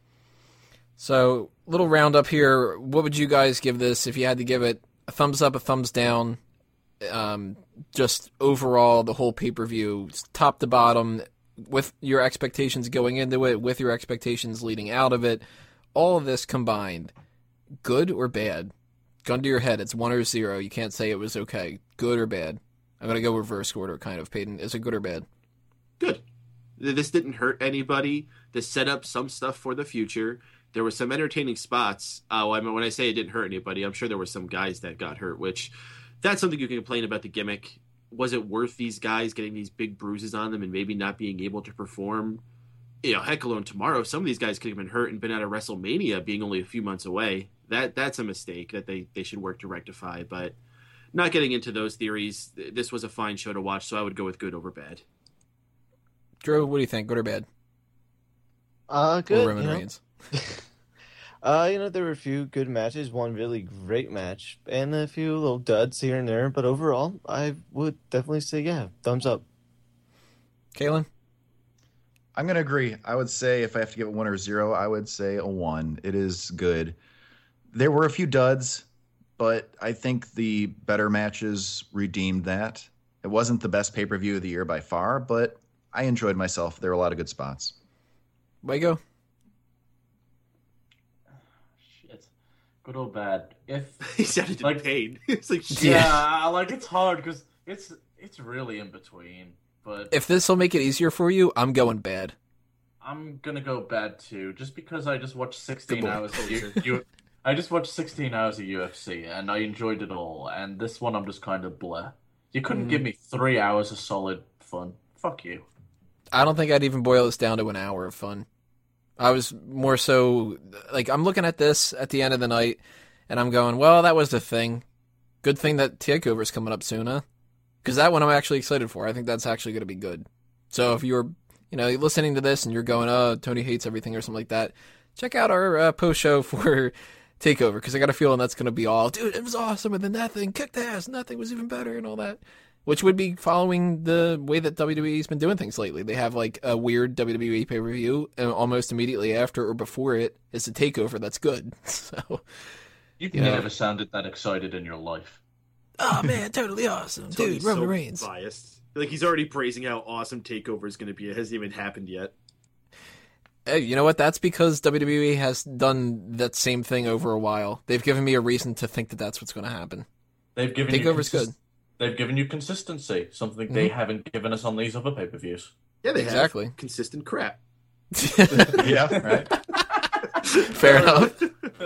So, little roundup here. What would you guys give this if you had to give it a thumbs up, a thumbs down? Um, just overall, the whole pay-per-view, top to bottom, with your expectations going into it, with your expectations leading out of it, all of this combined, good or bad? Gun to your head, it's one or zero. You can't say it was okay. Good or bad? I'm going to go reverse order, kind of. Peyton, is it good or bad? Good. This didn't hurt anybody. This set up some stuff for the future. There were some entertaining spots. Oh, I mean, when I say it didn't hurt anybody, I'm sure there were some guys that got hurt, which that's something you can complain about the gimmick. Was it worth these guys getting these big bruises on them and maybe not being able to perform? You know, heck alone tomorrow, some of these guys could have been hurt and been out of WrestleMania being only a few months away. That That's a mistake that they, they should work to rectify. But not getting into those theories, this was a fine show to watch, so I would go with good over bad. Drew, what do you think? Good or bad? Uh, good. Or Roman you know? Reigns? uh, you know, there were a few good matches, one really great match, and a few little duds here and there. But overall, I would definitely say, yeah, thumbs up. Kalen? I'm going to agree. I would say if I have to give it one or zero, I would say a one. It is good. There were a few duds, but I think the better matches redeemed that. It wasn't the best pay-per-view of the year by far, but I enjoyed myself. There were a lot of good spots. Wago? Shit. Good or bad? If He sounded in like, pain. It's like, shit. yeah, like it's hard because it's it's really in between. But If this will make it easier for you, I'm going bad. I'm gonna go bad too, just because I just watched sixteen Good boy. hours of U- U- I just watched sixteen hours of U F C and I enjoyed it all. And this one, I'm just kind of bleh. You couldn't Mm. give me three hours of solid fun. Fuck you. I don't think I'd even boil this down to an hour of fun. I was more so, like, I'm looking at this at the end of the night, and I'm going, well, that was the thing. Good thing that TakeOver's coming up soon, huh? Because that one I'm actually excited for. I think that's actually going to be good. So if you're, you know, listening to this and you're going, oh, Tony hates everything or something like that, check out our uh, post-show for TakeOver, because I got a feeling that's going to be all, dude, it was awesome, and then that thing kicked ass, and that thing was even better, and all that. Which would be following the way that W W E's been doing things lately. They have, like, a weird W W E pay-per-view, and almost immediately after or before it is a TakeOver that's good. So, You've you know. never sounded that excited in your life. Oh, man, totally awesome. Dude, Tony's Roman so Reigns. biased. Like, he's already praising how awesome TakeOver is going to be. It hasn't even happened yet. Hey, you know what? That's because W W E has done that same thing over a while. They've given me a reason to think that that's what's going to happen. They've given TakeOver's you consist- good. They've given you consistency, something they haven't given us on these other pay-per-views. Yeah, they Exactly. have consistent crap. Yeah, right. Fair enough.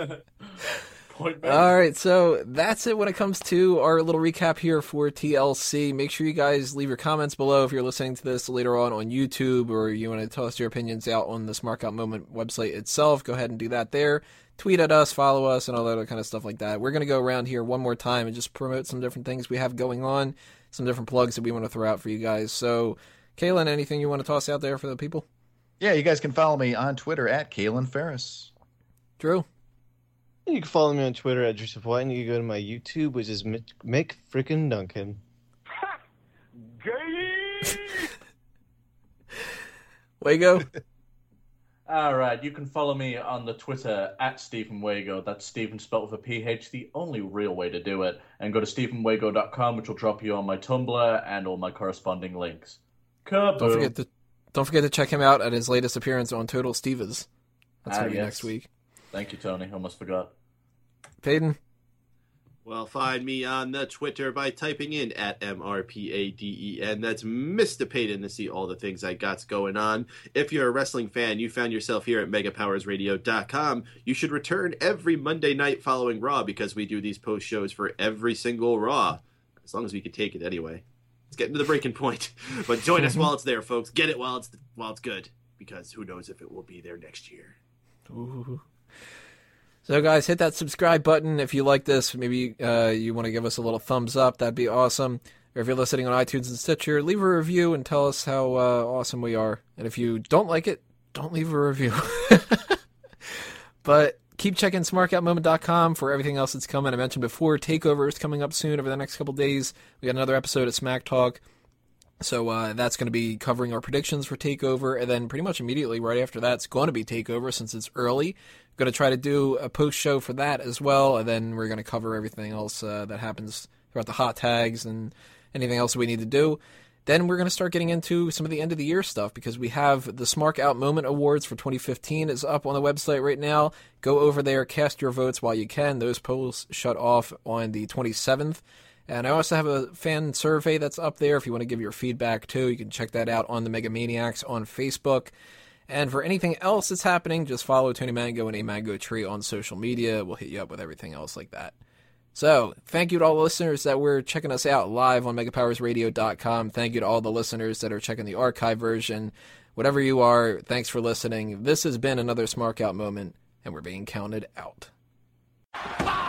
Point made. All right, so that's it when it comes to our little recap here for T L C. Make sure you guys leave your comments below if you're listening to this later on on YouTube, or you want to tell us your opinions out on the Smart Out Moment website itself. Go ahead and do that there. Tweet at us, follow us, and all that other kind of stuff like that. We're going to go around here one more time and just promote some different things we have going on, some different plugs that we want to throw out for you guys. So, Kaylin, anything you want to toss out there for the people? Yeah, you guys can follow me on Twitter at Kalen Ferris. Drew? You can follow me on Twitter at Joseph White, and you can go to my YouTube, which is Mick, Mick Frickin' Duncan. Wago? All right, you can follow me on the Twitter at Stephen Wago. That's Stephen spelled with a P H, the only real way to do it. And go to stephen wago dot com, which will drop you on my Tumblr and all my corresponding links. Kaboom. Don't forget to don't forget to check him out at his latest appearance on Total Stevas. That's Ah, going to be yes. next week. Thank you, Tony. Almost forgot. Peyton? Well, find me on the Twitter by typing in at M R P A D E N. That's Mister Payton to see all the things I got going on. If you're a wrestling fan, you found yourself here at mega powers radio dot com. You should return every Monday night following Raw because we do these post shows for every single Raw. As long as we can take it anyway. It's getting to the breaking point. But join us while it's there, folks. Get it while it's while it's good. Because who knows if it will be there next year. Ooh. So, guys, hit that subscribe button if you like this. Maybe uh, you want to give us a little thumbs up. That'd be awesome. Or if you're listening on iTunes and Stitcher, leave a review and tell us how uh, awesome we are. And if you don't like it, don't leave a review. But keep checking smart out moment dot com for everything else that's coming. I mentioned before, TakeOver is coming up soon over the next couple days. We got another episode of Smack Talk. So uh, that's going to be covering our predictions for TakeOver, and then pretty much immediately right after that, it's going to be TakeOver since it's early. Going to try to do a post show for that as well, and then we're going to cover everything else uh, that happens throughout the hot tags and anything else we need to do. Then we're going to start getting into some of the end of the year stuff because we have the Smark Out Moment Awards for twenty fifteen is up on the website right now. Go over there, cast your votes while you can. Those polls shut off on the twenty-seventh. And I also have a fan survey that's up there if you want to give your feedback too. You can check that out on the Mega Maniacs on Facebook. And for anything else that's happening, just follow Tony Mango and A Mango Tree on social media. We'll hit you up with everything else like that. So, thank you to all the listeners that were checking us out live on mega powers radio dot com. Thank you to all the listeners that are checking the archive version. Whatever you are, thanks for listening. This has been another Smark Out Moment, and we're being counted out.